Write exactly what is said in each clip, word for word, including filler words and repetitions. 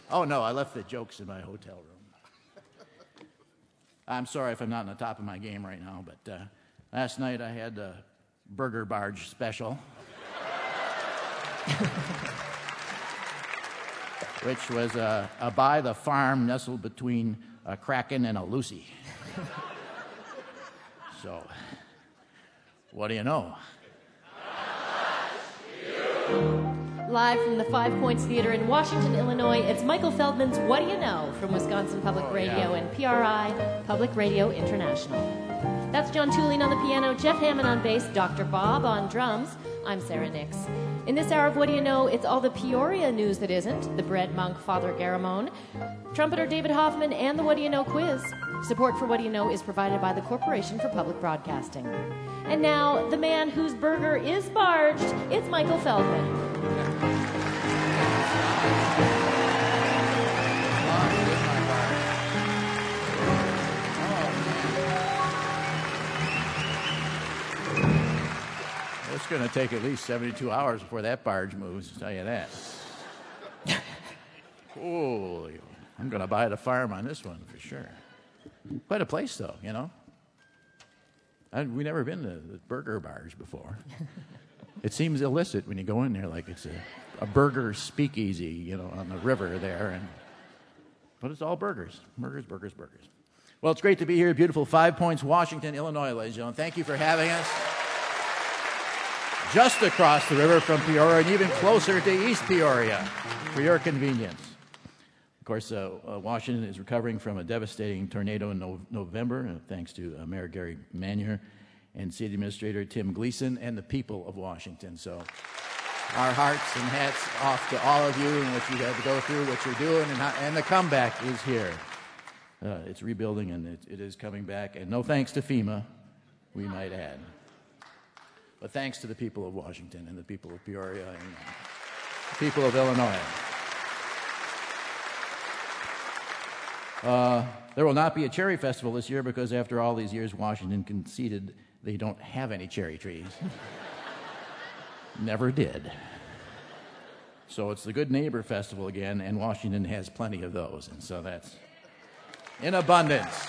Oh, no, I left the jokes in my hotel room. I'm sorry if I'm not on the top of my game right now, but uh, last night I had a burger barge special, which was a, a by the farm nestled between a Kraken and a Lucy. So, what do you know? Live from the Five Points Theater in Washington, Illinois, it's Michael Feldman's What Do You Know from Wisconsin Public Oh, Radio yeah. and P R I, Public Radio International. That's John Tooling on the piano, Jeff Hammond on bass, Doctor Bob on drums. I'm Sarah Nix. In this hour of What Do You Know, it's all the Peoria news that isn't, the bread monk Father Garamone, trumpeter David Hoffman, and the What Do You Know quiz. Support for What Do You Know is provided by the Corporation for Public Broadcasting. And now, the man whose burger is barged, it's Michael Feldman. It's going to take at least seventy-two hours before that barge moves, I'll tell you that. Holy, I'm going to buy the farm on this one for sure. Quite a place, though, you know. I, we've never been to the burger barge before. It seems illicit when you go in there, like it's a, a burger speakeasy, you know, on the river there. And but it's all burgers, burgers, burgers, burgers. Well, it's great to be here, beautiful Five Points, Washington, Illinois, ladies and gentlemen. Thank you for having us. Just across the river from Peoria and even closer to East Peoria for your convenience. Of course, uh, uh, Washington is recovering from a devastating tornado in no- November, uh, thanks to uh, Mayor Gary Manuher and City Administrator Tim Gleason and the people of Washington. So our hearts and hats off to all of you and what you had to go through, what you're doing, and, how, and the comeback is here. Uh, it's rebuilding, and it, it is coming back. And no thanks to FEMA, we might add. But thanks to the people of Washington and the people of Peoria and the people of Illinois. Uh, there will not be a cherry festival this year because after all these years, Washington conceded they don't have any cherry trees. Never did. So it's the Good Neighbor Festival again, and Washington has plenty of those, and so that's in abundance.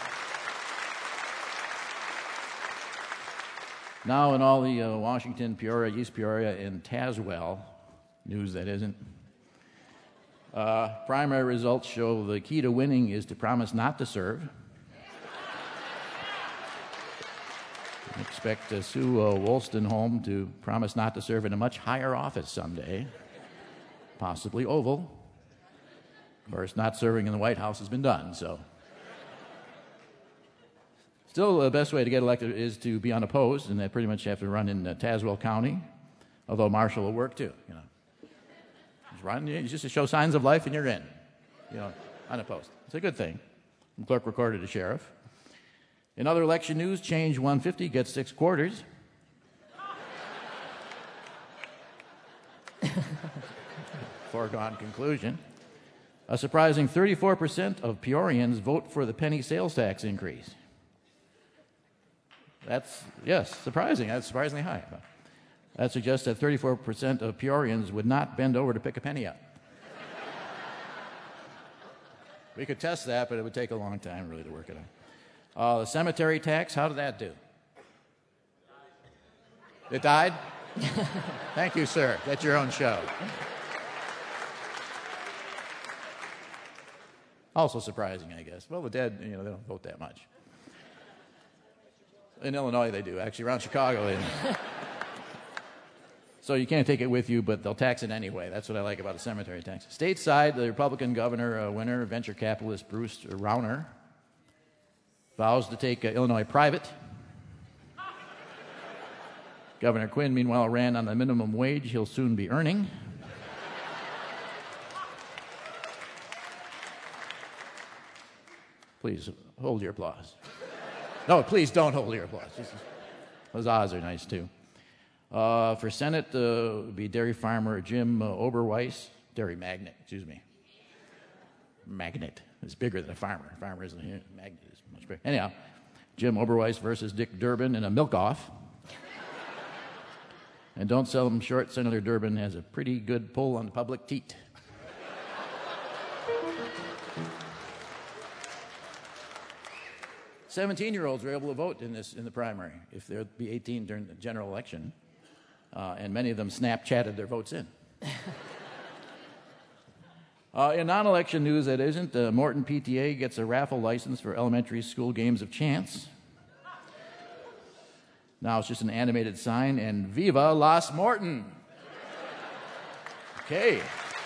Now in all the uh, Washington, Peoria, East Peoria, and Tazewell, news that isn't, uh, primary results show the key to winning is to promise not to serve. Expect uh, Sue uh, Wolstenholme to promise not to serve in a much higher office someday, possibly Oval. Of course, not serving in the White House has been done, so. Still, the best way to get elected is to be unopposed, and they pretty much have to run in uh, Tazewell County, although Marshall will work too, you know. Just run, you just show signs of life and you're in, you know, unopposed. It's a good thing. The clerk recorded a sheriff. In other election news, change one fifty gets six quarters. Foregone conclusion. A surprising thirty-four percent of Peorians vote for the penny sales tax increase. That's, yes, surprising. That's surprisingly high. That suggests that thirty-four percent of Peorians would not bend over to pick a penny up. We could test that, but it would take a long time, really, to work it out. Uh, the cemetery tax, how did that do? It died? Thank you, sir. That's your own show. Also surprising, I guess. Well, the dead, you know, they don't vote that much. In Illinois, they do. Actually, around Chicago, they do. So you can't take it with you, but they'll tax it anyway. That's what I like about a cemetery tax. Stateside, the Republican governor uh, winner, venture capitalist Bruce Rauner, vows to take uh, Illinois private. Governor Quinn, meanwhile, ran on the minimum wage he'll soon be earning. Please hold your applause. No, please don't hold your applause. Just, those odds are nice, too. Uh, for Senate, uh, would be dairy farmer Jim uh, Oberweis. Dairy magnate, excuse me. Magnate is bigger than a farmer. A farmer isn't here. Magnate is much bigger. Anyhow, Jim Oberweis versus Dick Durbin in a milk-off. And don't sell them short. Senator Durbin has a pretty good pull on the public teat. seventeen-year-olds were able to vote in this in the primary if they'd be eighteen during the general election, uh, and many of them Snapchatted their votes in. uh, in non-election news that isn't, uh, Morton P T A gets a raffle license for elementary school games of chance. Now it's just an animated sign, and Viva Las Morton! Okay.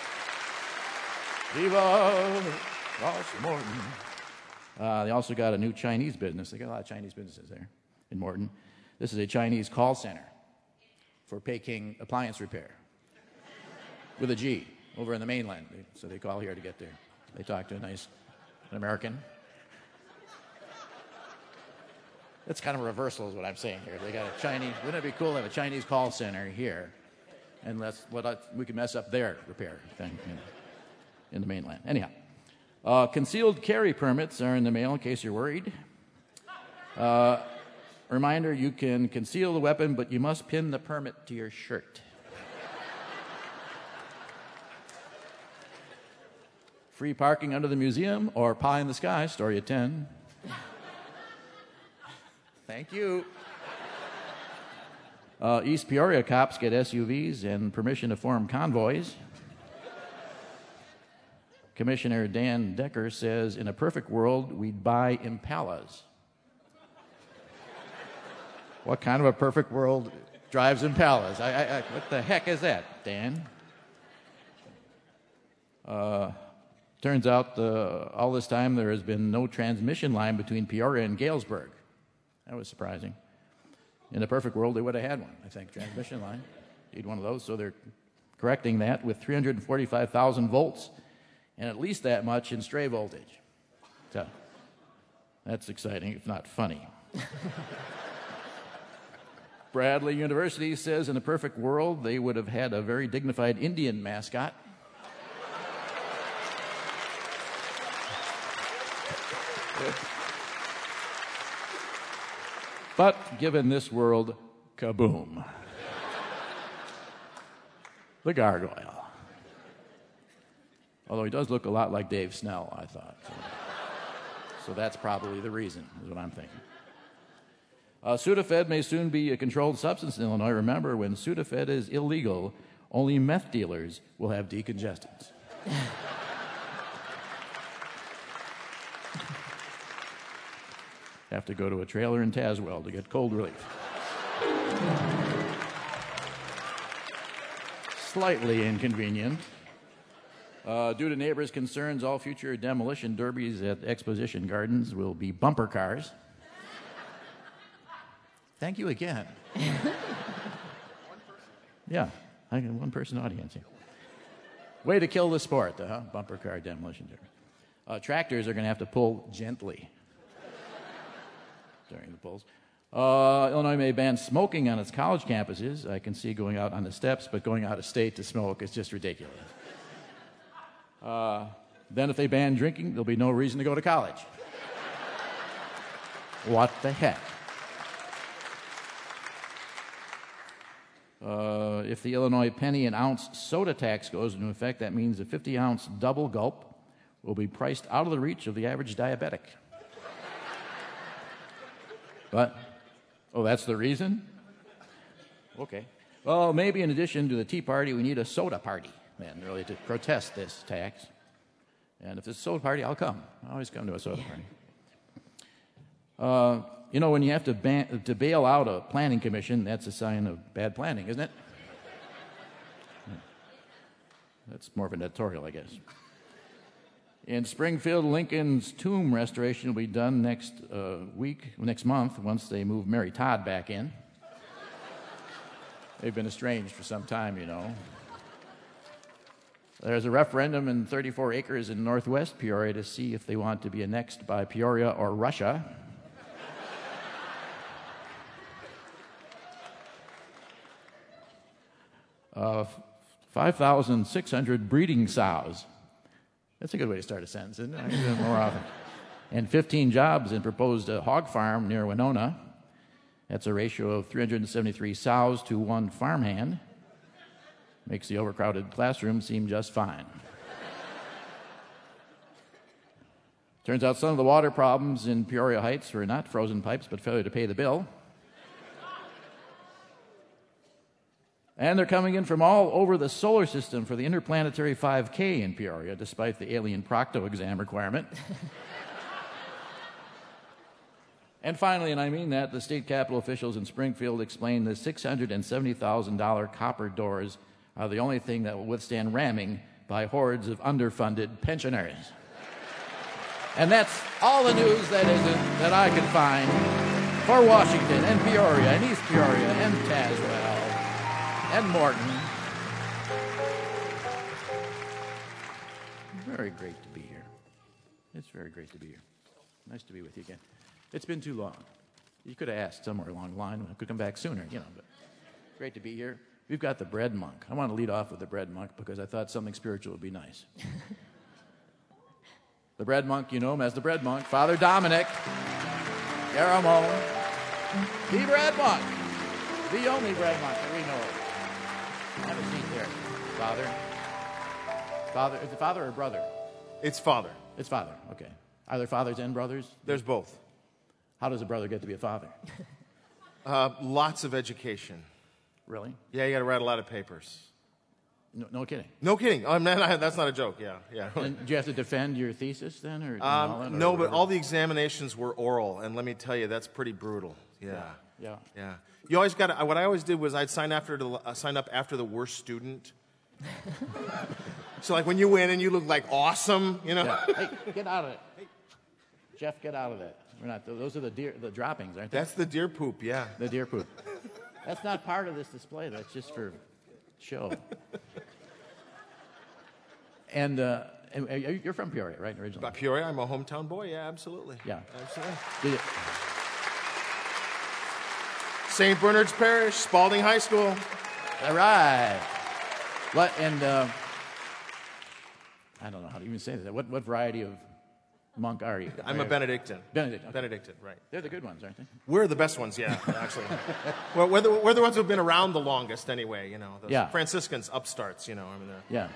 Viva Las Morton! Uh, they also got a new Chinese business. They got a lot of Chinese businesses there in Morton. This is a Chinese call center for Peking appliance repair with a G over in the mainland. So they call here to get there. They talk to a nice an American. That's kind of a reversal is what I'm saying here. They got a Chinese, wouldn't it be cool to have a Chinese call center here? And let's, what I, we can mess up their repair thing you know, in the mainland. Anyhow. Uh, concealed carry permits are in the mail in case you're worried. Uh, reminder, you can conceal the weapon, but you must pin the permit to your shirt. Free parking under the museum or pie in the sky, story at ten. Thank you. Uh, East Peoria cops get S U Vs and permission to form convoys. Commissioner Dan Decker says, in a perfect world, we'd buy Impalas. What kind of a perfect world drives Impalas? I, I, I, what the heck is that, Dan? Uh, turns out uh, all this time there has been no transmission line between Peoria and Galesburg. That was surprising. In a perfect world, they would have had one, I think, transmission line. Need one of those, so they're correcting that with three hundred forty-five thousand volts and at least that much in stray voltage. So that's exciting, if not funny. Bradley University says in a perfect world, they would have had a very dignified Indian mascot. But given this world, kaboom. The gargoyle. Although he does look a lot like Dave Snell, I thought. So, so that's probably the reason, is what I'm thinking. Uh, Sudafed may soon be a controlled substance in Illinois. Remember, when Sudafed is illegal, only meth dealers will have decongestants. Have to go to a trailer in Tazewell to get cold relief. Slightly inconvenient. Uh, due to neighbors' concerns, all future demolition derbies at Exposition Gardens will be bumper cars. Thank you again. Yeah, I got one person audience here. Way to kill the sport, huh? Bumper car demolition derby. Uh, tractors are going to have to pull gently during the polls. Uh, Illinois may ban smoking on its college campuses. I can see going out on the steps, but going out of state to smoke is just ridiculous. Uh, then if they ban drinking, there'll be no reason to go to college. What the heck? Uh, if the Illinois penny and ounce soda tax goes into effect, that means a fifty-ounce double gulp will be priced out of the reach of the average diabetic. But, oh, that's the reason? Okay. Well, maybe in addition to the Tea Party, we need a soda party, then, really, to protest this tax. And if it's a soda party, I'll come. I always come to a soda party. Uh, you know, when you have to, ban- to bail out a planning commission, that's a sign of bad planning, isn't it? That's more of an editorial, I guess. In Springfield, Lincoln's tomb restoration will be done next uh, week, next month, once they move Mary Todd back in. They've been estranged for some time, you know. There's a referendum in thirty-four acres in northwest Peoria to see if they want to be annexed by Peoria or Russia. Uh, five thousand six hundred breeding sows. That's a good way to start a sentence, isn't it? I can do it more often. And fifteen jobs in proposed uh, hog farm near Winona. That's a ratio of three hundred seventy-three sows to one farmhand. Makes the overcrowded classroom seem just fine. Turns out some of the water problems in Peoria Heights were not frozen pipes, but failure to pay the bill. And they're coming in from all over the solar system for the Interplanetary five K in Peoria, despite the alien procto exam requirement. And finally, and I mean that, the state capitol officials in Springfield explained the six hundred seventy thousand dollars copper doors are the only thing that will withstand ramming by hordes of underfunded pensioners. And that's all the news that isn't that I can find for Washington and Peoria and East Peoria and Tazewell and Morton. Very great to be here. It's very great to be here. Nice to be with you again. It's been too long. You could have asked somewhere along the line. I could come back sooner, you know, but great to be here. We've got the bread monk. I want to lead off with the bread monk because I thought something spiritual would be nice. The bread monk, you know him as the bread monk, Father Dominic Garamone, the bread monk, the only bread monk that we know of. Have a seat there, Father. Father, is it father or brother? It's father. It's father, okay. Are there fathers and brothers? There's both. How does a brother get to be a father? Uh, lots of education. Really? Yeah, you got to write a lot of papers. No, no kidding. No kidding. Oh, man, that's not a joke. Yeah, yeah. And do you have to defend your thesis then, or, um, or no? But all the examinations were oral, and let me tell you, that's pretty brutal. Yeah, yeah, yeah. yeah. You always got. What I always did was I'd sign after the, uh, sign up after the worst student. So like when you win and you look like awesome, you know. Yeah. Hey, get out of it. Hey. Jeff, get out of that. We're not. Those are the deer, the droppings, aren't they? That's the deer poop. Yeah. The deer poop. That's not part of this display. That's just for show. And, uh, and you're from Peoria, right? Originally. About Peoria, I'm a hometown boy. Yeah, absolutely. Yeah, absolutely. Did it? Saint Bernard's Parish, Spalding High School. All right. What and uh, I don't know how to even say that. What what variety of monk are you? I'm a Benedictine. Benedictine. Okay. Benedictine, right. They're the good ones, aren't they? We're the best ones, yeah, actually. well, we're, the, we're the ones who've been around the longest anyway, you know. Those yeah. Franciscans, upstarts, you know. I mean, they're yeah.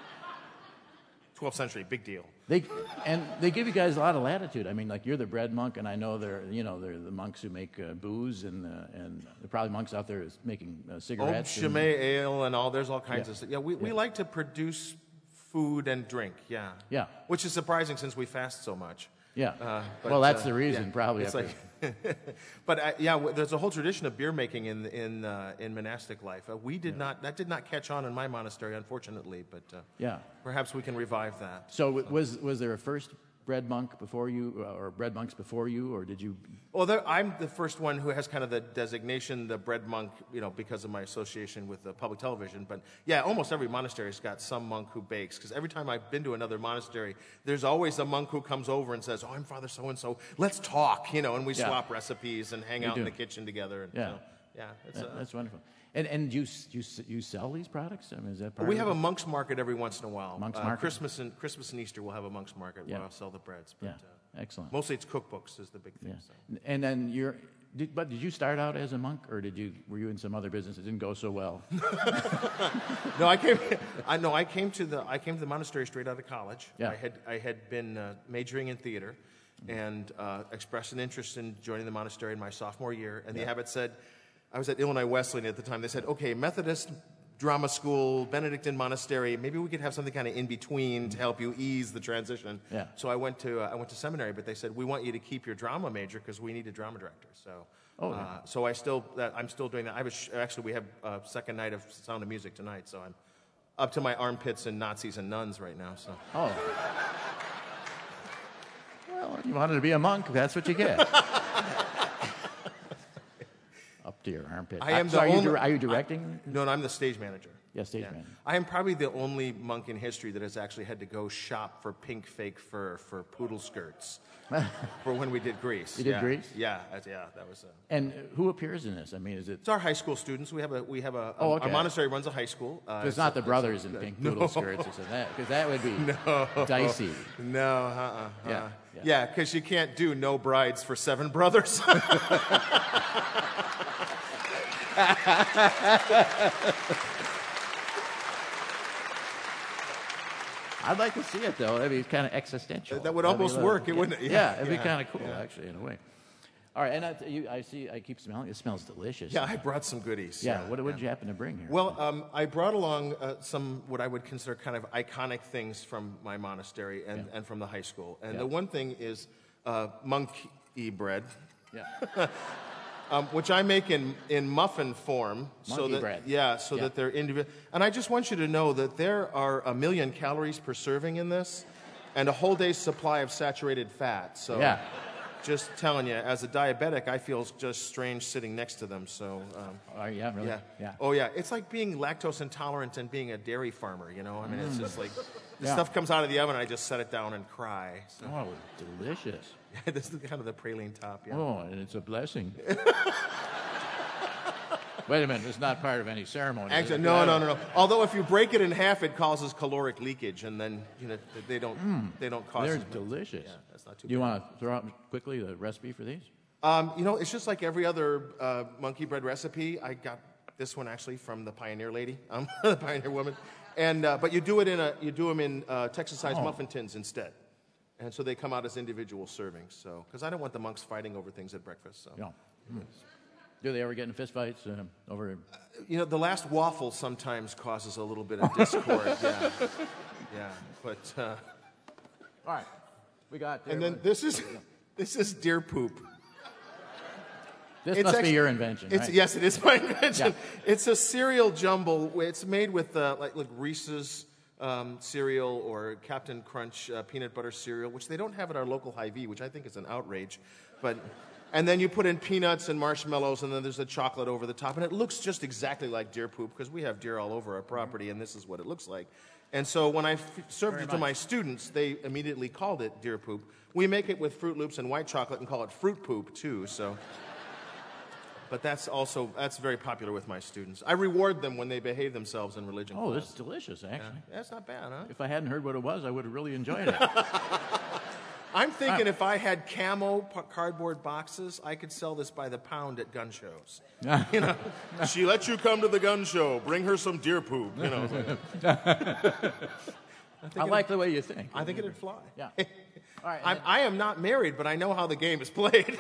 twelfth century, big deal. They and they give you guys a lot of latitude. I mean, like you're the bread monk, and I know they're you know they're the monks who make uh, booze, and uh, and there are probably monks out there is making uh, cigarettes. Oh, Chimay ale and all. There's all kinds yeah. of stuff. Yeah, we, yeah. we like to produce food and drink. Yeah. Yeah. Which is surprising since we fast so much. Yeah. Uh, but, well, that's uh, the reason, yeah. probably. It's after. like, but uh, yeah, w- there's a whole tradition of beer making in in uh, in monastic life. Uh, we did yeah. not that did not catch on in my monastery, unfortunately. But uh, yeah, perhaps we can revive that. So, so was was there a first bread monk before you, or bread monks before you, or did you? Well, there, I'm the first one who has kind of the designation, the bread monk, you know, because of my association with the public television. But yeah, almost every monastery's got some monk who bakes. Because every time I've been to another monastery, there's always a monk who comes over and says, "Oh, I'm Father so and so. Let's talk," you know, and we yeah. swap recipes and hang you out do. in the kitchen together. And, yeah, you know, yeah, it's, that, uh, that's wonderful. And and you you you sell these products? I mean, is that part we of have it? a monks market every once in a while. Monks uh, market. Christmas and Christmas and Easter, we'll have a monks market yeah. where I'll sell the breads. But, yeah, uh, excellent. Mostly it's cookbooks is the big thing. Yeah. So. And then you're. Did, but did you start out as a monk, or did you were you in some other business that didn't go so well? no, I came. I no, I came to the I came to the monastery straight out of college. Yeah. I had I had been uh, majoring in theater, and uh, expressed an interest in joining the monastery in my sophomore year. And yeah. the abbot said, I was at Illinois Wesleyan at the time. They said, okay, Methodist drama school, Benedictine monastery. Maybe we could have something kind of in between to help you ease the transition. Yeah. So I went to uh, I went to seminary, but they said we want you to keep your drama major because we need a drama director. So. Oh, yeah. uh, so I still, that, I'm still doing that. I was sh- actually we have a second night of Sound of Music tonight, so I'm up to my armpits in Nazis and nuns right now. So. Oh. Well, you wanted to be a monk. That's what you get. Up to your armpit. I am so the are, only, you, di- are you directing? I, no, no, I'm the stage manager. Yeah, stage yeah. manager. I am probably the only monk in history that has actually had to go shop for pink fake fur for poodle skirts for when we did Grease. You did yeah. Grease? Yeah, that's, yeah, that was. A, and who appears in this? I mean, is it? It's our high school students. We have a we have a. Oh, okay. Our monastery runs a high school. Uh, it's, it's not the brothers in pink poodle no. skirts, is that? Because that would be no. dicey. No, uh-uh. uh-uh. Yeah, yeah, because yeah, you can't do no brides for seven brothers. I'd like to see it, though. That'd be kind of existential. That would That'd be almost a little- work, it yeah, wouldn't it? Yeah, Yeah, it'd yeah, be kind of cool, yeah. actually, in a way. All right, and I, you, I see, I keep smelling. It smells delicious. Yeah, I brought some goodies. Yeah, what what did you happen to bring here? Well, um, I brought along uh, some what I would consider kind of iconic things from my monastery and, Yeah. and from the high school. And Yeah. the one thing is uh, monkey bread, yeah. um, which I make in, in muffin form. so Monkey that, bread. Yeah, so Yeah. that they're individual. And I just want you to know that there are a million calories per serving in this and a whole day's supply of saturated fat. So Yeah. just telling you, as a diabetic, I feel just strange sitting next to them. So... Um, Oh, yeah, really? Yeah. Yeah. Oh, yeah. It's like being lactose intolerant and being a dairy farmer, you know? I mean, it's just like, the Mm. Yeah. stuff comes out of the oven, and I just set it down and cry. So, Oh, delicious. this is kind of the praline top, yeah. Oh, and it's a blessing. Wait a minute, it's not part of any ceremony. is Actually, it? no, no, no, no. Although if you break it in half, it causes caloric leakage, and then, you know, they don't, they don't cause... They're as much- delicious. Yeah, that's not too Do you bad. want to throw out quickly the recipe for these? Um, you know, it's just like every other uh, monkey bread recipe. I got this one actually from the Pioneer lady, um, the Pioneer woman, and uh, but you do it in a you do them in uh, Texas-sized Oh. muffin tins instead, and so they come out as individual servings. So because I don't want the monks fighting over things at breakfast. So Yeah. Mm. Do they ever get in fistfights uh, over? you know, the last waffle sometimes causes a little bit of discord. yeah, yeah, but uh, All right, we got. and then this is this is deer poop. this it's must actually- be your invention, It's, right? Yes, it is my invention. Yeah. It's a cereal jumble. It's made with uh, like, like Reese's um, cereal or Captain Crunch uh, peanut butter cereal, which they don't have at our local Hy-Vee, which I think is an outrage. But and then you put in peanuts and marshmallows, and then there's the chocolate over the top, and it looks just exactly like deer poop because we have deer all over our property, and this is what it looks like. And so when I f- served Very it to my much. students, they immediately called it deer poop. We make it with Fruit Loops and white chocolate and call it fruit poop too. So. But that's also, that's very popular with my students. I reward them when they behave themselves in religion Oh, class. this is delicious, actually. That's not bad, huh? If I hadn't heard what it was, I would have really enjoyed it. I'm thinking if I had camo p- cardboard boxes, I could sell this by the pound at gun shows. You know, she lets you come to the gun show. Bring her some deer poop. You know, I like the way you think. I think it'd fly. Yeah. All right. and I'm, then- I am not married, but I know how the game is played.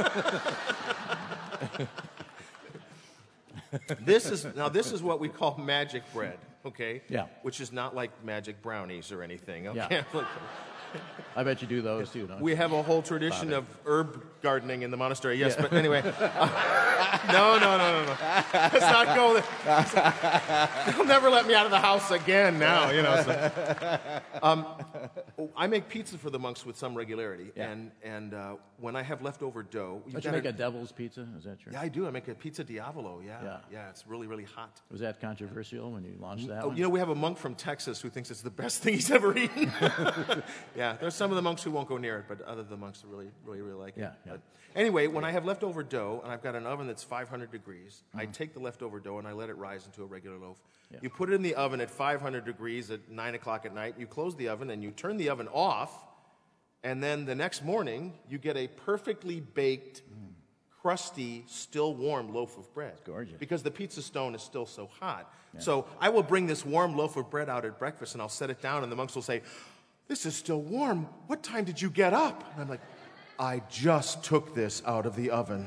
This is now. This is what we call magic bread. Okay. Yeah. Which is not like magic brownies or anything. Okay. Yeah. I bet you do those too, don't We you? have a whole tradition of herb gardening in the monastery. Yes, but anyway. no, no, no, no, no. Let's not go there. They'll never let me out of the house again now, you know. So. Um, I make pizza for the monks with some regularity, Yeah. and and uh, when I have leftover dough, you've Don't you gotta- make a devil's pizza? Is that true? Yeah, I do. I make a pizza diavolo. Yeah, Yeah. yeah, it's really, really hot. Was that controversial when you launched that Oh, one? you know, we have a monk from Texas who thinks it's the best thing he's ever eaten. Yeah, there's some of the monks who won't go near it, but other the monks really, really, really like it. Yeah, yeah. But anyway, when I have leftover dough and I've got an oven that's five hundred degrees, I take the leftover dough and I let it rise into a regular loaf. Yeah. You put it in the oven at five hundred degrees at nine o'clock at night. You close the oven and you turn the oven off, and then the next morning you get a perfectly baked, crusty, still warm loaf of bread. gorgeous. Because the pizza stone is still so hot. So I will bring this warm loaf of bread out at breakfast and I'll set it down and the monks will say, "This is still warm. What time did you get up?" And I'm like, "I just took this out of the oven."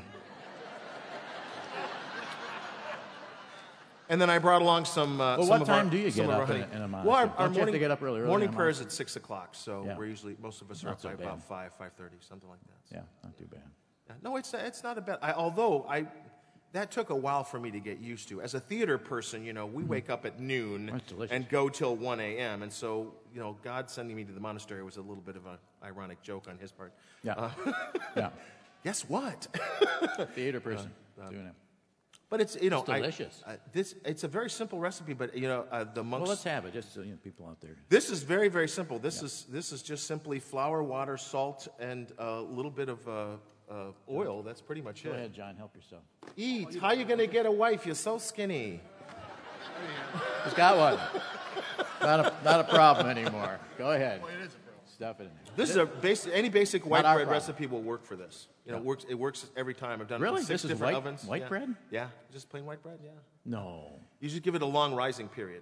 And then I brought along some. Uh, Well, some what of our- time do you some get of our up in honey. a- in a Well, our, monastery? our Don't you have to morning, get up really early morning in a prayer is at six o'clock, so Yeah. we're usually most of us are Not up so by bad. about five, five thirty, something like that. Yeah, not too bad. Yeah. No, it's it's not a bad. I, although I, that took a while for me to get used to. As a theater person, you know, we wake up at noon That's delicious. and go till one a.m. And so, you know, God sending me to the monastery was a little bit of an ironic joke on his part. Yeah. Uh, Yeah. Guess what? Theater person doing it. But it's you know It's I- delicious. I, this it's a very simple recipe, but you know uh, the monks. Well, let's have it, just so you know, people out there. This is very, very simple. This is this is just simply flour, water, salt, and a little bit of uh, uh, oil. That's pretty much Go it. ahead, John, help yourself. Eat. How you gonna get a wife? You're so skinny. He's got one. Not a, not a problem anymore. Go ahead. Stuff it in there. This is a basic. Any basic white our bread problem. recipe will work for this. You know, Yeah. it works. It works every time. I've done it Really? with six This is different white- ovens. white Yeah. bread? Yeah, just plain white bread. Yeah. No. You just give it a long rising period.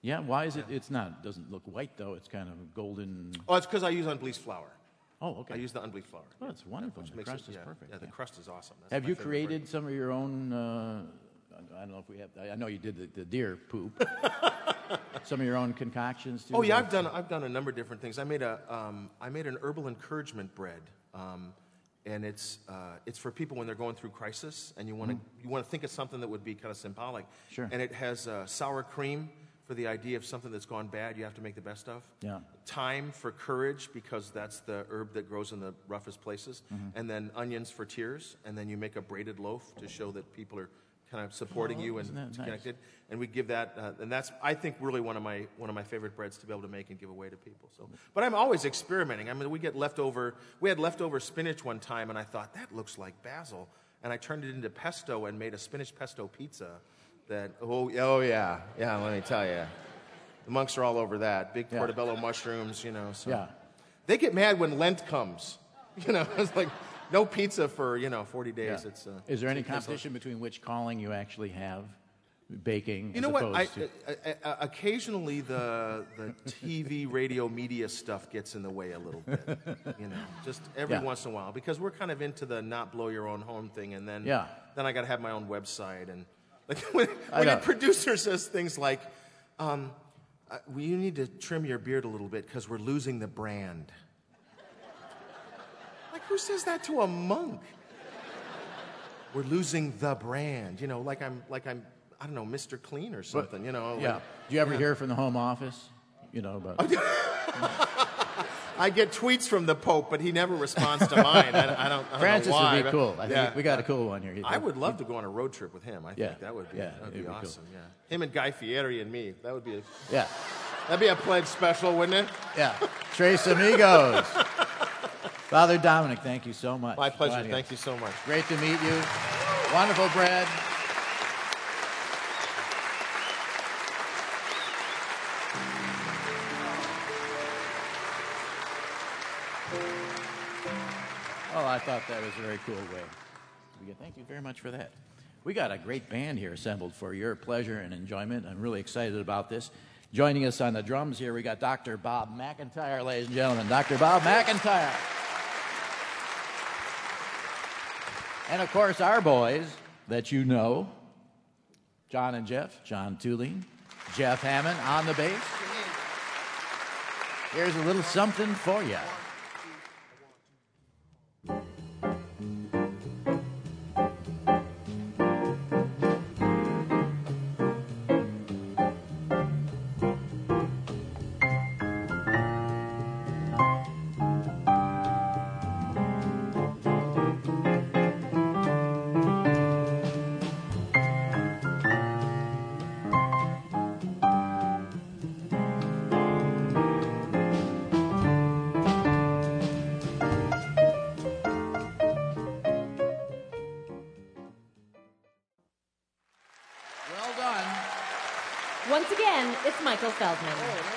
Yeah, why is it? It's not. Doesn't look white though. It's kind of golden. Oh, it's because I use unbleached flour. Oh, okay. I use the unbleached flour. Oh, it's wonderful. Which The makes crust it, is yeah, perfect. Yeah, the yeah. crust is awesome. That's Have my you favorite created bread. some of your own? Uh, I don't know if we have. I know you did the, the deer poop. Some of your own concoctions too. Oh yeah, like- I've done I've done a number of different things. I made a um, I made an herbal encouragement bread, um, and it's uh, it's for people when they're going through crisis, and you want to you want to think of something that would be kind of symbolic. Sure. And it has uh, sour cream for the idea of something that's gone bad. You have to make the best of. Yeah. Thyme for courage, because that's the herb that grows in the roughest places, and then onions for tears, and then you make a braided loaf to show that people are kind of supporting you and isn't that nice? connected. And we give that, uh, and that's I think really one of my one of my favorite breads to be able to make and give away to people. So, but I'm always experimenting. I mean, we get leftover. We had leftover spinach one time, and I thought that looks like basil, and I turned it into pesto and made a spinach pesto pizza. That oh oh yeah yeah. Let me tell you, the monks are all over that. Big Yeah. portobello mushrooms, you know. So. Yeah. They get mad when Lent comes. You know, it's like no pizza for you know forty days. Yeah. It's. Uh, Is there any it's like- competition between which calling you actually have, baking? You as know what? I, opposed to- I, I, occasionally, the the T V, radio, media stuff gets in the way a little bit. You know, just every Yeah. once in a while, because we're kind of into the not blow your own home thing, and then Yeah. then I got to have my own website, and like when, I when know. your producer says things like, um, uh, well, "You need to trim your beard a little bit because we're losing the brand." Like, who says that to a monk? We're losing the brand. You know, like I'm like I'm. I don't know, Mister Clean or something, you know. yeah. Like, Do you ever hear from the home office? You know about. I get tweets from the Pope, but he never responds to mine. I, I don't, I don't Francis know why. would be but- cool. I think yeah. we got a cool one here. I would love to go on a road trip with him. I Yeah. think that would be, Yeah, that would it'd be be cool. awesome. Yeah, him and Guy Fieri and me. That would be a, Yeah. that'd be a pledge special, wouldn't it? Yeah. Tres Amigos. Father Dominic, thank you so much. My for pleasure. joining Thank us. you so much. Great to meet you. Wonderful bread. Oh, I thought that was a very cool way. Thank you very much for that. We got a great band here assembled for your pleasure and enjoyment. I'm really excited about this. Joining us on the drums here, we got Doctor Bob McIntyre, ladies and gentlemen. Doctor Bob McIntyre. And, of course, our boys that you know, John and Jeff, John Tulane, Jeff Hammond on the bass. Here's a little something for you. Well done. Once again, it's Michael Feldman.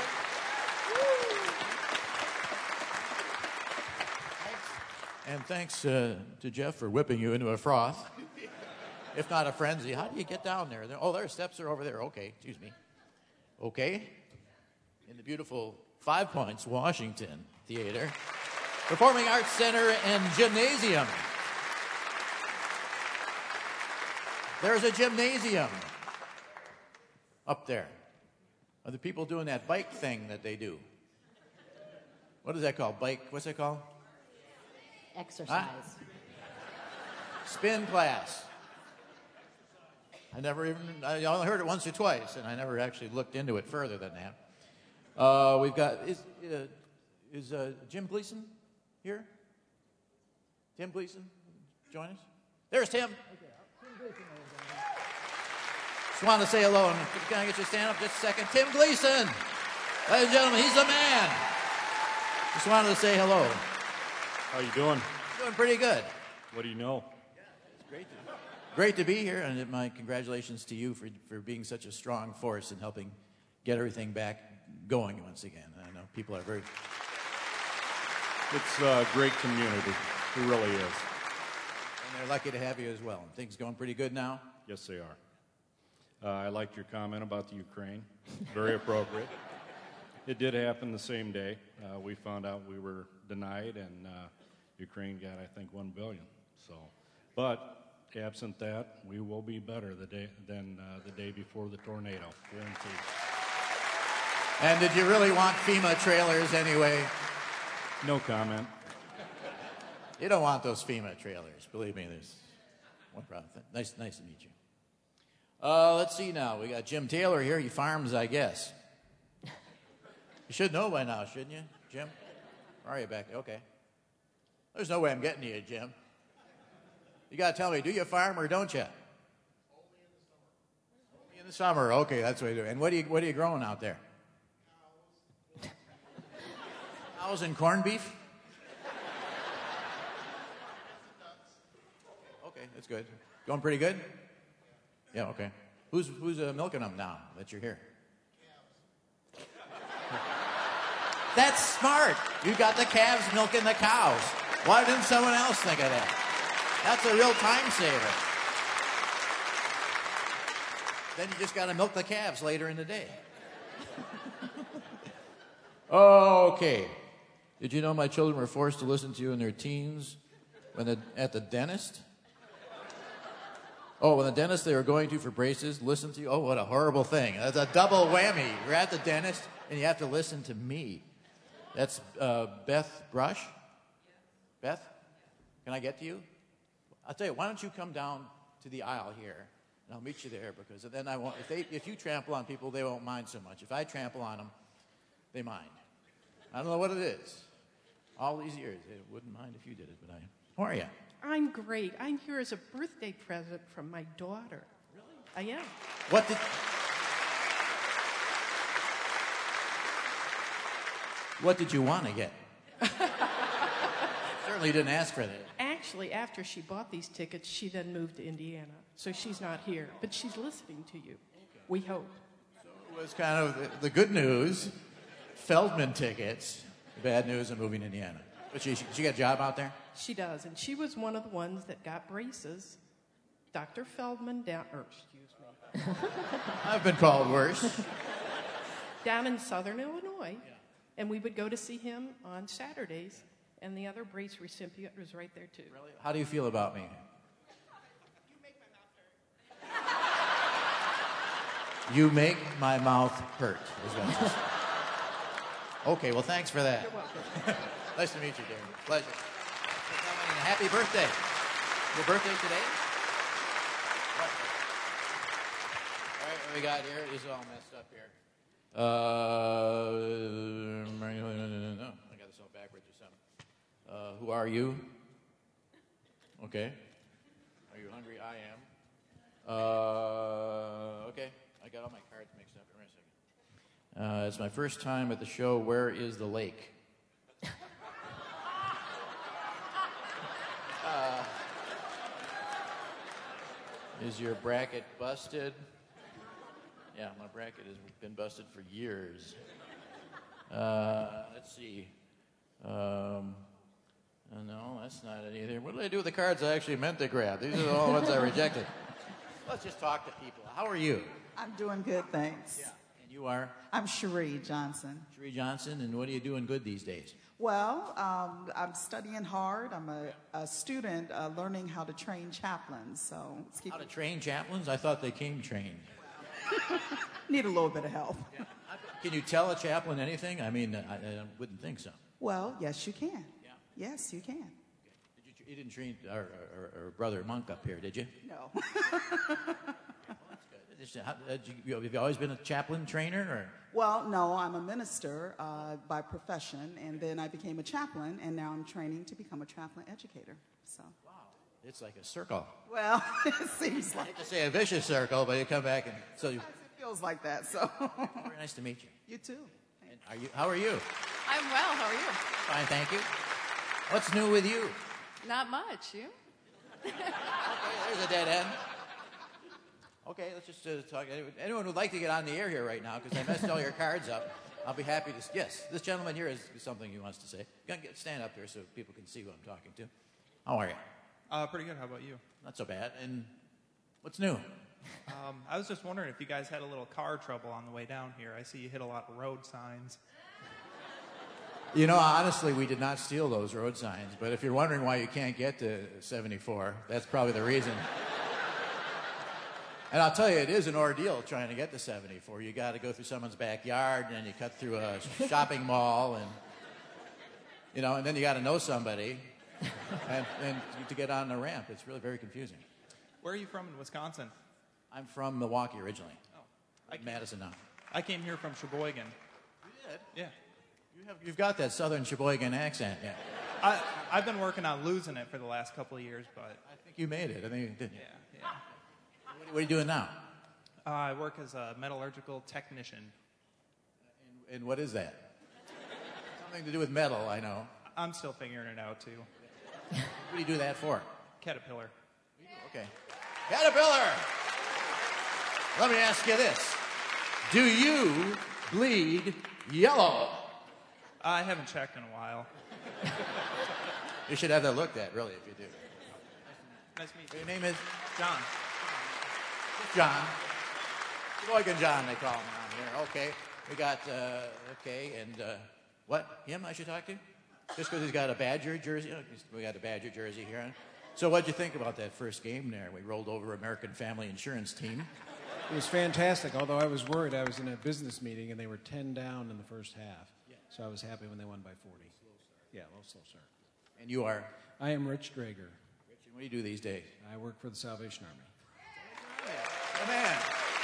And thanks uh, to Jeff for whipping you into a froth. If not a frenzy, how do you get down there? Oh, their steps are over there. Okay, excuse me. Okay. In the beautiful Five Points, Washington Theater, Performing Arts Center and Gymnasium. There's a gymnasium up there. Are the people doing that bike thing that they do? What is that called? Bike, what's that called? Exercise. Spin class. I never even, I only heard it once or twice, and I never actually looked into it further than that. Uh, we've got, is, uh, is uh, Jim Gleason here? Tim Gleason, join us? There's Tim. Just wanted to say hello, and can I get you to stand up just a second? Tim Gleason, ladies and gentlemen, he's the man. Just wanted to say hello. How you doing? Doing pretty good. What do you know? It's great to, great to be here, and my congratulations to you for, for being such a strong force in helping get everything back going once again. I know people are very... It's a great community. It really is. And they're lucky to have you as well. Things going pretty good now? Yes, they are. Uh, I liked your comment about the Ukraine. Very appropriate. It did happen the same day. Uh, we found out we were denied, and uh, Ukraine got, I think, one billion dollars. So, but absent that, we will be better the day than uh, the day before the tornado, guaranteed. And did you really want FEMA trailers anyway? No comment. You don't want those FEMA trailers. Believe me, there's one problem. Nice, nice to meet you. Uh, let's see now. We got Jim Taylor here. He farms, I guess. You should know by now, shouldn't you, Jim? Or are you back? Okay. There's no way I'm getting to you, Jim. You got to tell me, do you farm or don't you? Only in the summer. Only in the summer. Okay, that's what you do. And what are you, what are you growing out there? Cows. Cows and corned beef? Okay, that's good. Going pretty good? Yeah, okay. Who's, who's uh, milking them now that you're here? That's smart. You got the calves milking the cows. Why didn't someone else think of that? That's a real time saver. Then you just got to milk the calves later in the day. Okay. Did you know my children were forced to listen to you in their teens when the, at the dentist? Oh, when the dentist they were going to for braces, listen to you? Oh, what a horrible thing. That's a double whammy. You're at the dentist, and you have to listen to me. That's uh, Beth Brush? Beth, can I get to you? I'll tell you, why don't you come down to the aisle here, and I'll meet you there, because then I won't, if, they, if you trample on people, they won't mind so much. If I trample on them, they mind. I don't know what it is. All these years, they wouldn't mind if you did it, but I, how are you? I'm great. I'm here as a birthday present from my daughter. Really? I am. What did... What did you want to get? Certainly didn't ask for that. Actually, after she bought these tickets, she then moved to Indiana. So she's not here, but she's listening to you. We hope. So it was kind of the, the good news, Feldman tickets. The bad news of moving to Indiana. But she, she, she got a job out there? She does, and she was one of the ones that got braces. Doctor Feldman down, or excuse me. I've been called worse. Down in southern Illinois. Yeah. And we would go to see him on Saturdays, and the other brace recipient was right there, too. Really? How do you feel about me? You make my mouth hurt. You make my mouth hurt, is what you said. Okay, well, thanks for that. You're welcome. Nice to meet you, Darren. Pleasure. Thanks for coming, and happy birthday. Your birthday today? What? All right, what we got here? This is all messed up here. Uh, no, I got this all backwards or something. Uh, who are you? Okay. Are you hungry? I am. Uh, okay. I got all my cards mixed up. Wait a second. Uh, it's my first time at the show. Where is the lake? uh, is your bracket busted? Yeah, my bracket has been busted for years. Uh, let's see. Um, uh, no, that's not it either. What did I do with the cards I actually meant to grab? These are all the ones I rejected. Let's just talk to people. How are you? I'm doing good, thanks. Yeah. And you are? I'm Cherie Johnson. Cherie Johnson, and what are you doing good these days? Well, um, I'm studying hard. I'm a, a student uh, learning how to train chaplains. So let's keep How to train chaplains? I thought they came trained. Need a little bit of help. Yeah. Can you tell a chaplain anything? I mean, I, I wouldn't think so. Well, yes, you can. Yeah. Yes, you can. Okay. Did you, you didn't train our, our, our brother Monk up here, did you? No. Well, that's good. Just, how, uh, you, have you always been a chaplain trainer? Or? Well, no, I'm a minister uh, by profession, and then I became a chaplain, and now I'm training to become a chaplain educator. So. Wow. It's like a circle. Well, it seems I like hate to say a vicious circle, but you come back and so you. it feels like that. So. Very nice to meet you. You too. And are you? How are you? I'm well. How are you? Fine, thank you. What's new with you? Not much. You? Okay, there's a dead end. Okay, let's just uh, talk. Anyone who'd like to get on the air here right now, because I messed all your cards up, I'll be happy to. Yes, this gentleman here has something he wants to say. Get, stand up here so people can see who I'm talking to. How are you? Uh, pretty good. How about you? Not so bad. And what's new? Um, I was just wondering if you guys had a little car trouble on the way down here. I see you hit a lot of road signs. You know, honestly, we did not steal those road signs, but if you're wondering why you can't get to seventy-four, that's probably the reason. And I'll tell you, it is an ordeal trying to get to seventy-four. You got to go through someone's backyard, and then you cut through a shopping mall, and you know, and then you got to know somebody, and, and to get on the ramp. It's really very confusing. Where are you from in Wisconsin? I'm from Milwaukee originally. Oh, I came, Madison now. I came here from Sheboygan. You did? Yeah. You have, you've got that southern Sheboygan accent, yeah. I, I've been working on losing it for the last couple of years, but... I think you made it. I think you did. Yeah, yeah. What, what are you doing now? Uh, I work as a metallurgical technician. And, and what is that? Something to do with metal, I know. I'm still figuring it out, too. What do you do that for? Caterpillar. Okay. Caterpillar! Let me ask you this. Do you bleed yellow? I haven't checked in a while. You should have that looked at, really, if you do. Nice to meet you. Your name is? John. John. Sheboygan John, they call him around here. Okay. We got, uh, okay, and uh, what? Him I should talk to? Just because he's got a Badger jersey? Oh, we got a Badger jersey here. So what'd you think about that first game there? We rolled over American Family Insurance team. It was fantastic, although I was worried. I was in a business meeting, and they were ten down in the first half. Yeah. So I was happy when they won by forty. Yeah, a little slow start. And you are? I am Rich Drager. Rich, and what do you do these days? I work for the Salvation Army. Oh, man.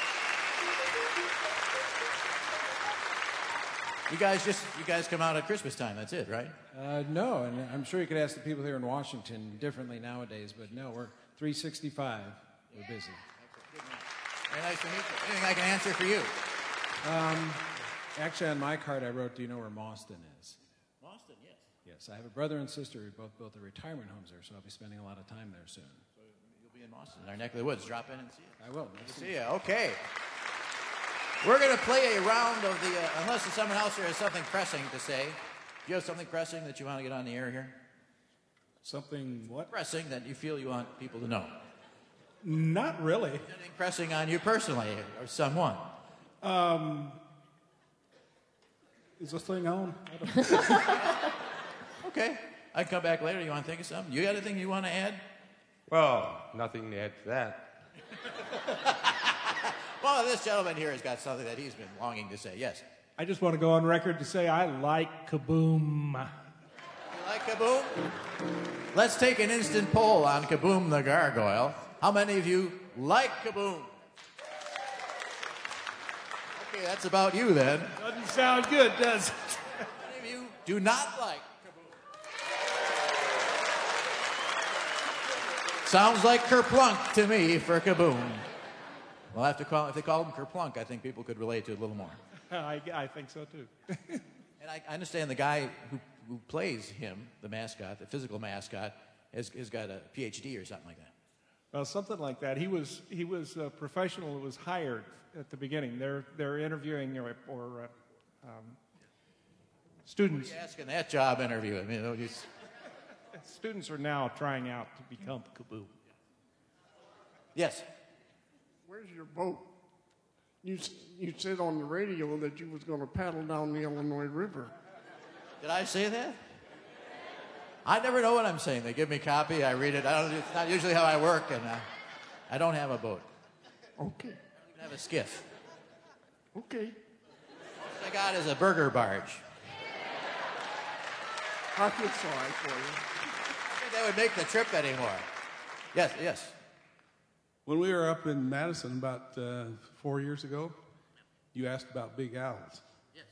You guys just, you guys come out at Christmas time, that's it, right? Uh, no, and I'm sure you could ask the people here in Washington differently nowadays, but no, we're three sixty-five. We're busy. Very nice to meet you. Anything I can answer for you? Um, actually, on my card, I wrote, do you know where Mauston is? Mauston, yes. Yes, I have a brother and sister who both built their retirement homes there, so I'll be spending a lot of time there soon. So you'll be in Mauston, our neck of the woods. Drop in and see you. I will. Nice to see you. Okay. We're going to play a round of the, uh, unless someone else here has something pressing to say. Do you have something pressing that you want to get on the air here? Something what? Pressing that you feel you want people to know. Not really. Anything pressing on you personally or someone? Um, is this thing on? I don't Okay. I can come back later. You want to think of something? You got anything you want to add? Well, nothing to add to that. Well, this gentleman here has got something that he's been longing to say. Yes. I just want to go on record to say I like Kaboom. You like Kaboom? Let's take an instant poll on Kaboom the Gargoyle. How many of you like Kaboom? Okay, that's about you then. Doesn't sound good, does it? How many of you do not like Kaboom? Sounds like Kerplunk to me for Kaboom. We'll have to call, if they called him Kerplunk, I think people could relate to it a little more. I, I think so too. And I, I understand the guy who, who plays him, the mascot, the physical mascot, has, has got a P H D or something like that. Well, something like that. He was he was a professional who was hired at the beginning. They're they're interviewing or, or uh, um, students. What are you asking that job interview? I mean, just... Students are now trying out to become Kaboom. Yes. Where's your boat? You you said on the radio that you was going to paddle down the Illinois River. Did I say that? I never know what I'm saying. They give me a copy, I read it. I don't, it's not usually how I work, and uh, I don't have a boat. Okay. I don't even have a skiff. Okay. All I got is a burger barge. I feel sorry for you. I think that would make the trip anymore. Yes, yes. When we were up in Madison about uh, four years ago, you asked about big owls. Yes.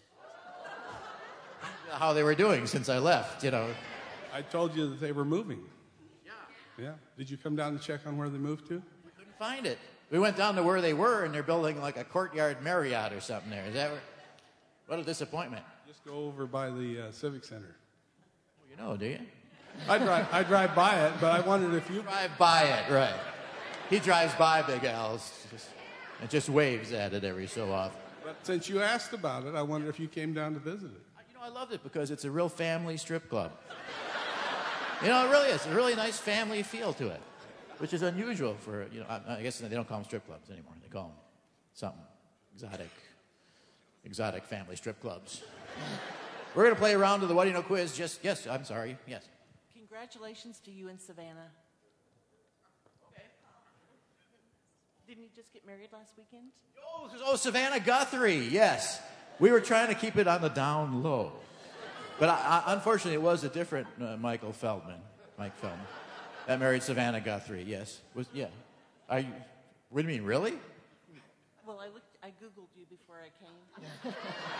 How they were doing since I left, you know. I told you that they were moving. Yeah. Yeah. Did you come down to check on where they moved to? We couldn't find it. We went down to where they were, and they're building like a courtyard Marriott or something there. Is that where? What a disappointment. Just go over by the uh, Civic Center. Well, you know, do you? I drive, I drive by it, but I wondered if you... Drive by it, right. He drives by Big Al's just, and just waves at it every so often. But since you asked about it, I wondered if you came down to visit it. You know, I loved it because it's a real family strip club. You know, it really is. A really nice family feel to it. which is unusual for, you know, I, I guess they don't call them strip clubs anymore. They call them something exotic, exotic family strip clubs. We're going to play a round of the What Do You Know quiz. Just, yes, I'm sorry, yes. Congratulations to you and Savannah. Okay. Didn't you just get married last weekend? Oh, oh, Savannah Guthrie, yes. We were trying to keep it on the down low. But I, I, unfortunately, it was a different uh, Michael Feldman, Mike Feldman, that married Savannah Guthrie, yes. Was, yeah. Are you, what do you mean, really? Well, I looked, I Googled you before I came.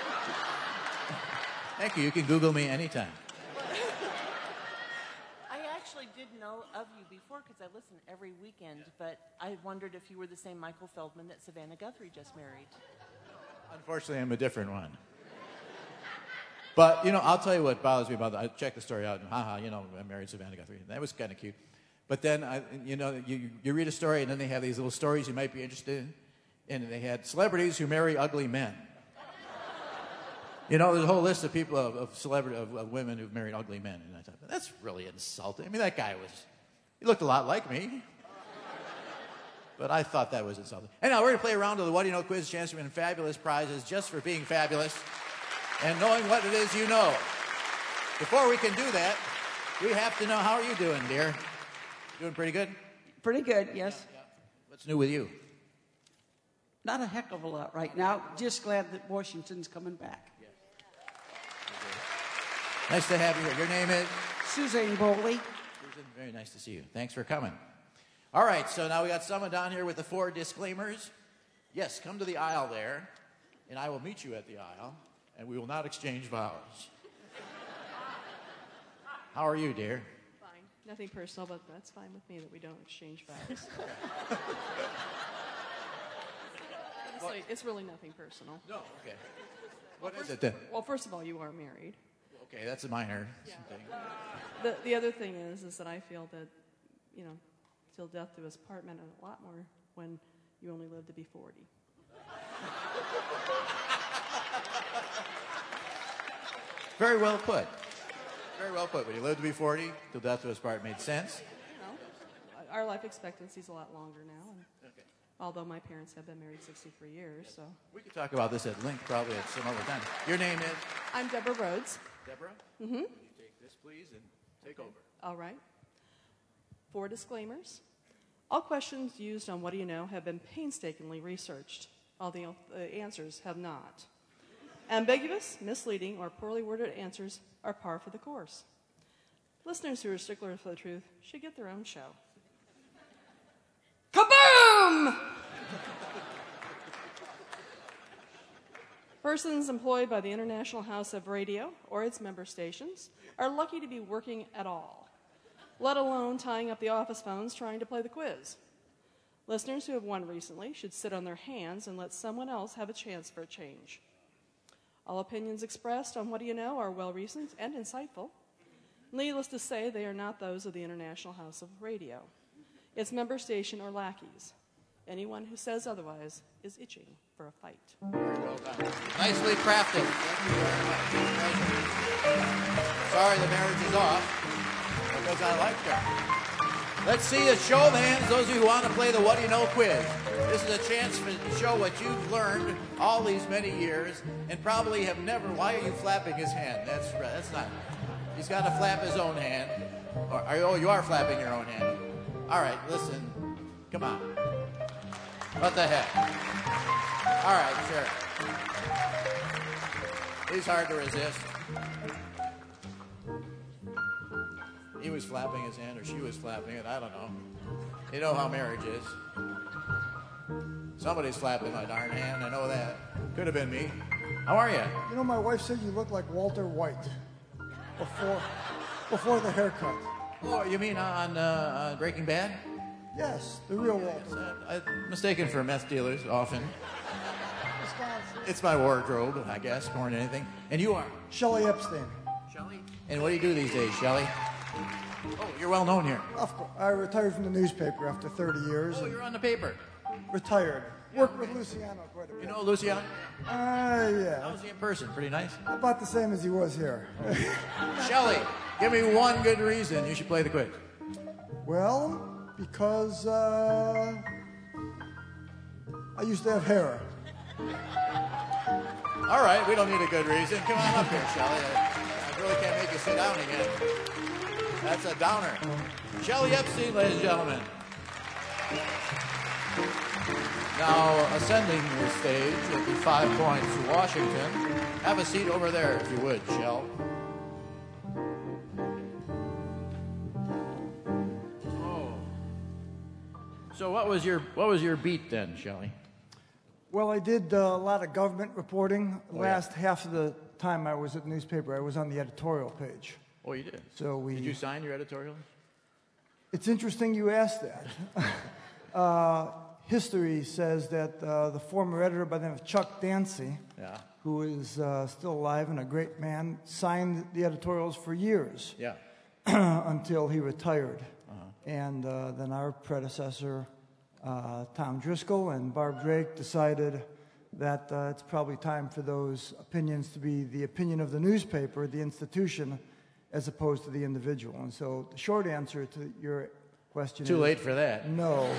Thank you. You can Google me anytime. I actually did know of you before because I listen every weekend, but I wondered if you were the same Michael Feldman that Savannah Guthrie just married. Unfortunately, I'm a different one. But, you know, I'll tell you what bothers me about that. I checked the story out, and haha, you know, I married Savannah Guthrie. That was kind of cute. But then, I, you know, you, you read a story, and then they have these little stories you might be interested in. And they had celebrities who marry ugly men. You know, there's a whole list of people, of, of celebrity, of, of women who've married ugly men. And I thought, that's really insulting. I mean, that guy was, he looked a lot like me. But I thought that was insulting. Anyhow, we're going to play a round of the What Do You Know quiz, chance to win fabulous prizes just for being fabulous and knowing what it is you know. Before we can do that, we have to know, how are you doing, dear? Doing pretty good? Pretty good, yes. Yeah, yeah. What's new with you? Not a heck of a lot right now. Just glad that Washington's coming back. Nice to have you here. Your name is? Suzanne Bowley. Susan, very nice to see you. Thanks for coming. All right, so now we got someone down here with the four disclaimers. Yes, come to the aisle there, and I will meet you at the aisle, and we will not exchange vows. How are you, dear? Fine. Nothing personal, but that's fine with me that we don't exchange vows. Honestly, it's really nothing personal. No, okay. What well, is first, it then? Well, first of all, you are married. Okay, that's a minor Yeah. thing. The, the other thing is, is that I feel that, you know, till death do us part meant a lot more when you only live to be forty. Very well put. Very well put. When you live to be forty, till death do us part made sense. You know, our life expectancy is a lot longer now. And okay. Although my parents have been married sixty-three years, so. We could talk about this at length probably at some other time. Your name is? I'm Deborah Rhodes. Deborah? Mm-hmm. Would you take this, please, and take over. All right. Four disclaimers. All questions used on What Do You Know have been painstakingly researched. All the uh, answers have not. Ambiguous, misleading, or poorly worded answers are par for the course. Listeners who are sticklers for the truth should get their own show. Kaboom! Persons employed by the International House of Radio or its member stations are lucky to be working at all, let alone tying up the office phones trying to play the quiz. Listeners who have won recently should sit on their hands and let someone else have a chance for a change. All opinions expressed on What Do You Know are well-reasoned and insightful. Needless to say, they are not those of the International House of Radio, its member station, or lackeys. Anyone who says otherwise is itching for a fight. Very well done. Nicely crafted. Thank you very much. Sorry the marriage is off, because I liked her. Let's see a show of hands, those of you who want to play the What Do You Know quiz. This is a chance to show what you've learned all these many years and probably have never... Why are you flapping his hand? That's that's not... He's got to flap his own hand. Or, oh, you are flapping your own hand. All right, listen. Come on. What the heck? All right, sure. He's hard to resist. He was flapping his hand, or she was flapping it. I don't know. You know how marriage is. Somebody's flapping my darn hand. I know that. Could have been me. How are you? You know, my wife said you look like Walter White before before the haircut. Oh, you mean on uh, uh, Breaking Bad? Yes, the real Walter. Uh, I'm mistaken for meth dealers often. It's my wardrobe, I guess, more than anything. And you are? Shelley Epstein. Shelley? And what do you do these days, Shelley? Oh, you're well known here. Of course. I retired from the newspaper after thirty years. Oh, you're on the paper. Retired. Worked with Luciano quite a bit. You know Luciano? Uh, yeah. How was he in person? Pretty nice? About the same as he was here. Shelley, give me one good reason you should play the quiz. Well, because uh, I used to have hair. All right, we don't need a good reason. Come on up here, Shelley. I, I really can't make you sit down again. That's a downer. Shelley Epstein, ladies and gentlemen. Now, ascending the stage at the Five Points, Washington. Have a seat over there, if you would, Shell. Oh. So, what was your what was your beat then, Shelley? Well, I did uh, a lot of government reporting. The Oh, yeah. last half of the time I was at the newspaper, I was on the editorial page. Oh, you did. So we. Did you sign your editorial? It's interesting you asked that. uh, history says that uh, the former editor by the name of Chuck Dancy, Yeah. who is uh, still alive and a great man, signed the editorials for years. Yeah. Until he retired. Uh-huh. And uh, then our predecessor, uh, Tom Driscoll and Barb Drake, decided that uh, it's probably time for those opinions to be the opinion of the newspaper, the institution, as opposed to the individual. And so the short answer to your question Too is... late for that. No.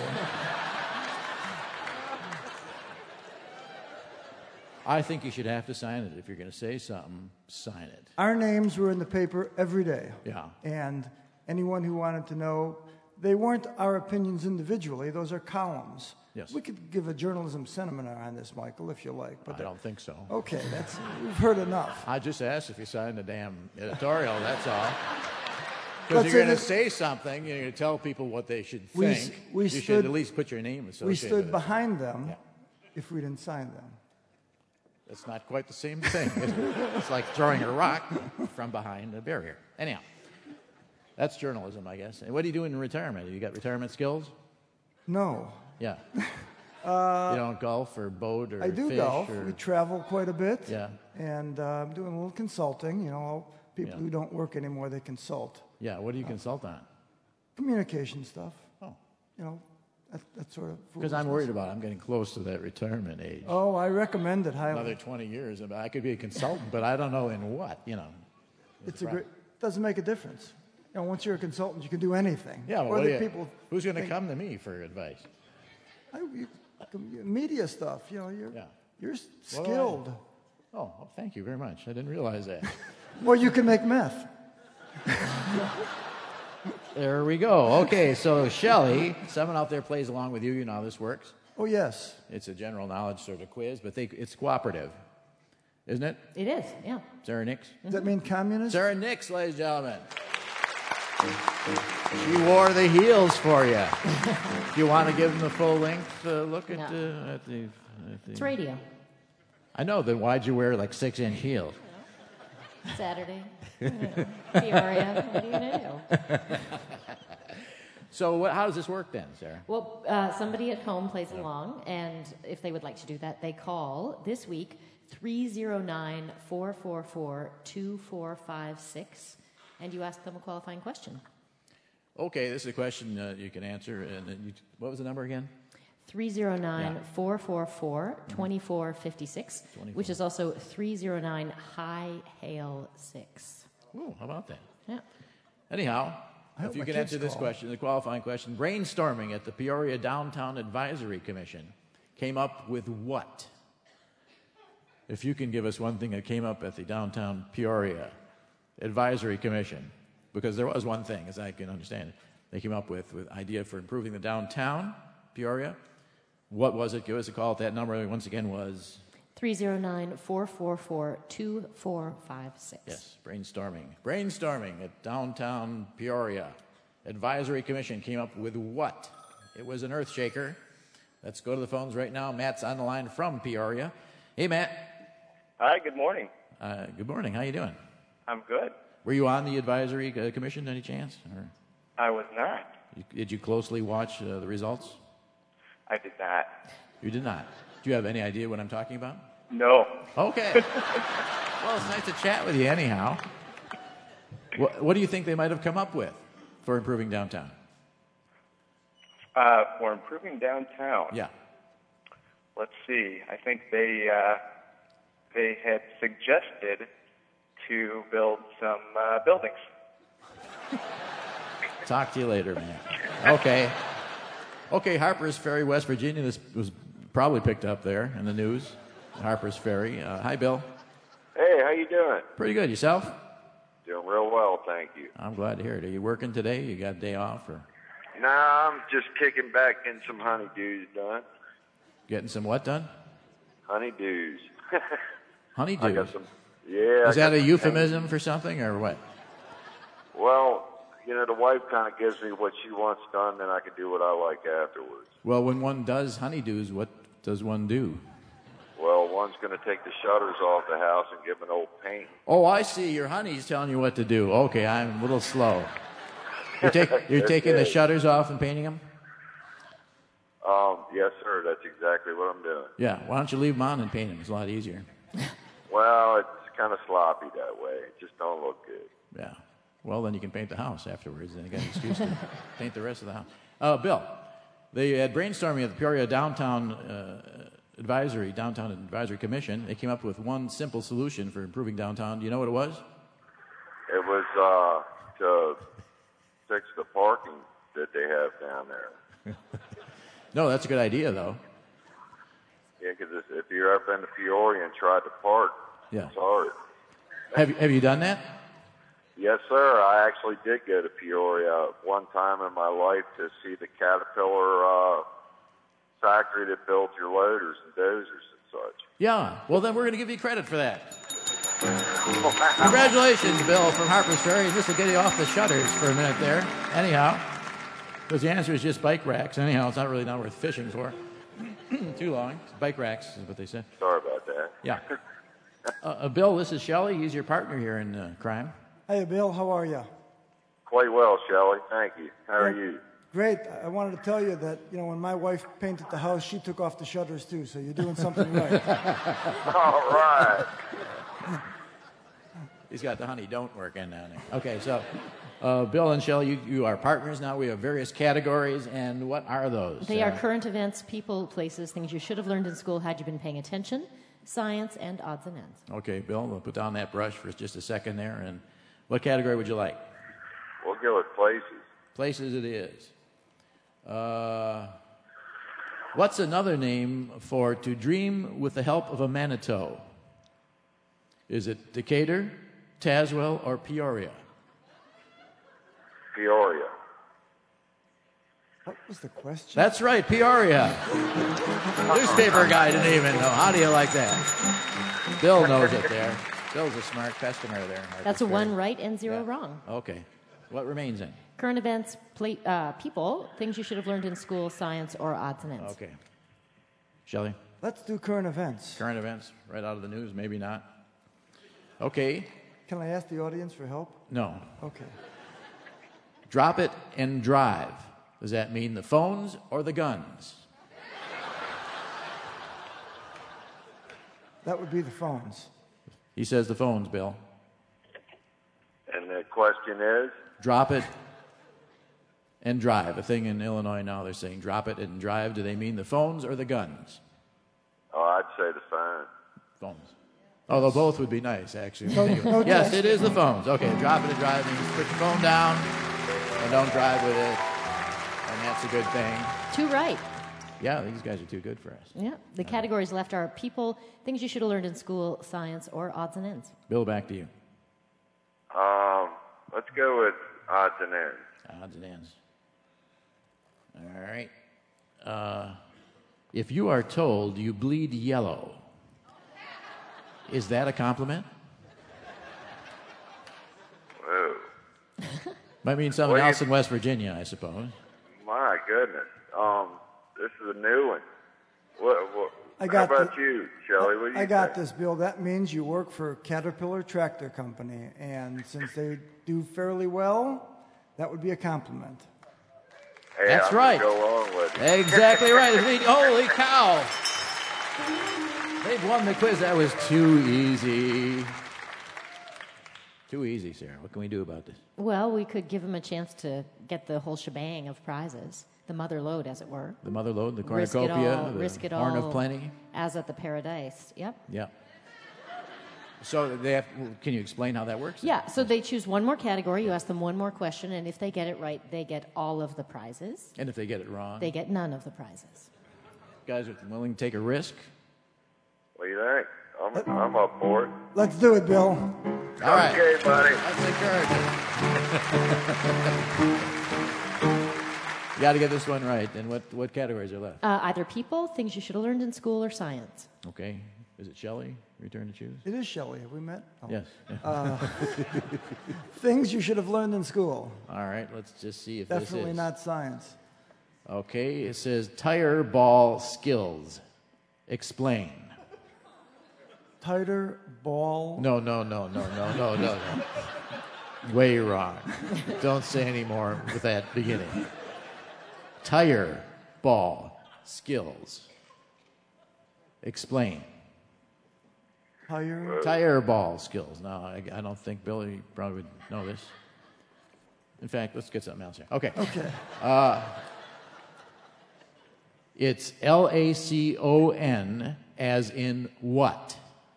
I think you should have to sign it. If you're going to say something, sign it. Our names were in the paper every day. Yeah. And anyone who wanted to know, they weren't our opinions individually, those are columns. Yes. We could give a journalism seminar on this, Michael, if you like. But I don't think so. Okay, that's we've heard enough. I just asked if you signed the damn editorial, that's all. But Because you're so going to this- say something, you're going to tell people what they should We think. s- we you stood- should at least put your name associated We stood with it. behind them if we didn't sign them. It's not quite the same thing. is it? It's like throwing a rock from behind a barrier. Anyhow, that's journalism, I guess. And what do you do in retirement? You got retirement skills? No. Yeah. Uh, you don't golf or boat or I do fish golf. or... We travel quite a bit. Yeah. And uh, I'm doing a little consulting. You know, people Yeah. who don't work anymore, they consult. Yeah, what do you consult on? Communication stuff. Oh. You know, that, that sort of... Because I'm foolishness. worried about I'm getting close to that retirement age. Oh, I recommend it highly. Another twenty years. I could be a consultant, but I don't know in what, you know. It's a great... Doesn't make a difference. You know, once you're a consultant, you can do anything. Yeah, well, Or what the do you- people who's going to think- come to me for advice? I, you, media stuff, you know, you're, Yeah. you're What do I- skilled. Oh, well, thank you very much. I didn't realize that. Well, you can make meth. There we go. Okay, so Shelley, someone out there plays along with you. You know how this works. Oh, yes. It's a general knowledge sort of quiz, but they, it's cooperative, isn't it? It is, yeah. Sarah Nix? Does that mean communist? Sarah Nix, ladies and gentlemen. She wore the heels for you. Do you want to give them the full length uh, look at, No. uh, at, the, at the... It's radio. I know. Then why'd you wear like six inch heels? Saturday. You know, Peoria. What are you going to do? So what, how does this work then, Sarah? Well, uh, somebody at home plays along, and if they would like to do that, they call this week three oh nine, four four four, two four five six, and you ask them a qualifying question. Okay, this is a question uh, you can answer. And then you, what was the number again? three oh nine, four four four, two four five six, which is also three oh nine high hail six. Ooh, how about that? Yeah. Anyhow, I hope if you my can kids answer this call. question, the qualifying question, brainstorming at the Peoria Downtown Advisory Commission came up with what? If you can give us one thing that came up at the Downtown Peoria Advisory Commission, because there was one thing, as I can understand it, they came up with with idea for improving the downtown Peoria. What was it? Give us a call at that number. Once again, was three oh nine, four four four, two four five six. yes, brainstorming. Brainstorming at downtown Peoria Advisory Commission came up with what? It was an earth shaker. Let's go to the phones right now. Matt's on the line from Peoria. Hey, Matt. Hi, good morning. Uh, good morning. How you doing? I'm good. Were you on the advisory uh, commission any chance? Or I was not. you, did you closely watch uh, the results? I did not. You did not. Do you have any idea what I'm talking about? No. Okay. Well, it's nice to chat with you anyhow. What, what do you think they might have come up with for improving downtown? Uh, for improving downtown. Yeah. Let's see. I think they uh, they had suggested to build some uh, buildings. Talk to you later, man. Okay. Okay, Harper's Ferry, West Virginia. This was probably picked up there in the news. Harper's Ferry. Uh, hi, Bill. Hey, how you doing? Pretty good. Yourself? Doing real well, thank you. I'm glad to hear it. Are you working today? You got a day off or Nah, I'm just kicking back getting some honeydews done. getting some what done? Honeydews. Honeydews. I got some. Yeah. Is I that got a some euphemism for something or what? Well, you know, the wife kind of gives me what she wants done, then I can do what I like afterwards. Well, when one does honeydews, what does one do? Well, one's going to take the shutters off the house and give an old paint. Oh, I see. Your honey's telling you what to do. Okay, I'm a little slow. You're, take, you're taking the Okay. shutters off and painting them? Um, yes, sir. That's exactly what I'm doing. Yeah. Why don't you leave them on and paint them? It's a lot easier. Well, it's kind of sloppy that way. It just don't look good. Yeah. Well, then you can paint the house afterwards. Then you got an excuse to paint the rest of the house. Uh, Bill, they had brainstorming at the Peoria Downtown uh, Advisory Downtown Advisory Commission. They came up with one simple solution for improving downtown. Do you know what it was? It was uh, to fix the parking that they have down there. No, that's a good idea, though. Yeah, because if you've ever been to Peoria and tried to park, Yeah. it's hard. Have you, have you done that? Yes, sir. I actually did go to Peoria one time in my life to see the Caterpillar uh, factory that builds your loaders and dozers and such. Yeah. Well, then we're going to give you credit for that. Congratulations, Bill, from Harper's Ferry. And this will get you off the shutters for a minute there. Anyhow, because the answer is just bike racks. Anyhow, it's not really not worth fishing for. Too long. Bike racks is what they said. Sorry about that. Yeah. Uh, uh, Bill, this is Shelley. He's your partner here in uh, crime. Hey, Bill, how are you? Quite well, Shelley. Thank you. How are Yeah. you? Great. I wanted to tell you that, you know, when my wife painted the house, she took off the shutters too, so you're doing something right. All right. He's got the honey don't work in down there. Okay, so uh, Bill and Shelley, you, you are partners now. We have various categories, and what are those? They are Uh, current events, people, places, things you should have learned in school had you been paying attention, science, and odds and ends. Okay, Bill, we'll put down that brush for just a second there. And what category would you like? We'll go with places. Places it is. Uh, what's another name for to dream with the help of a Manitou? Is it Decatur, Tazewell, or Peoria? Peoria. What was the question? That's right, Peoria. Newspaper guy didn't even know. How do you like that? Bill knows it there. Bill's a smart customer there. That's a one right and zero wrong. Okay. What remains then? Current events, pla- uh, people, things you should have learned in school, science, or odds and ends. Okay. Shelley? Let's do current events. Current events, right out of the news, maybe not. Okay. Can I ask the audience for help? No. Okay. Drop it and drive. Does that mean the phones or the guns? That would be the phones. He says the phones, Bill. And the question is? Drop it and drive. A thing in Illinois now, they're saying drop it and drive. Do they mean the phones or the guns? Oh, I'd say the phone. Phones. Although both would be nice, actually. No- no yes, text. it is the phones. Okay, drop it and drive means put your phone down and don't drive with it. And that's a good thing. Two right. Yeah, these guys are too good for us. Yeah. The categories left are people, things you should have learned in school, science, or odds and ends. Bill, back to you. Um, let's go with odds and ends. Odds and ends. All right. Uh, if you are told you bleed yellow, is that a compliment? Whoa. Might mean something Well, you- else in West Virginia, I suppose. My goodness. Um, this is a new one. What, what, I got how about the- you, Shelley? What do you I got think? this, Bill. That means you work for Caterpillar Tractor Company, and since they do fairly well, that would be a compliment. Hey, That's I'm right. Gonna go along with you. Exactly right. Holy cow. They've won the quiz. That was too easy. Too easy, Sarah. What can we do about this? Well, we could give them a chance to get the whole shebang of prizes, the mother lode, as it were. The mother lode, the Risk it cornucopia, all, the risk it horn all, of plenty. as at the Paradise. Yep. Yeah. So they have, can you explain how that works? Yeah, so they choose one more category, you ask them one more question, and if they get it right, they get all of the prizes. And if they get it wrong? They get none of the prizes. Guys are willing to take a risk? What do you think? I'm, I'm up for it. Let's do it, Bill. All right. Okay, buddy. That's encouraging. You got to get this one right. And what, what categories are left? Uh, either people, things you should have learned in school, or science. Okay. Is it Shelley? Your turn to choose? It is Shelley. Have we met? Oh. Yes. Uh, things you should have learned in school. All right. Let's just see if Definitely this is. not science. Okay. It says tire ball skills. Explain. Tighter ball. No, no, no, no, no, no, no, no. Way wrong. Don't say any more with that beginning. Tire ball skills. Explain. Tire. Tire ball skills. No, I, I don't think Billy probably would know this. In fact, let's get something else here. Okay. Okay. Uh, it's L A C O N as in what?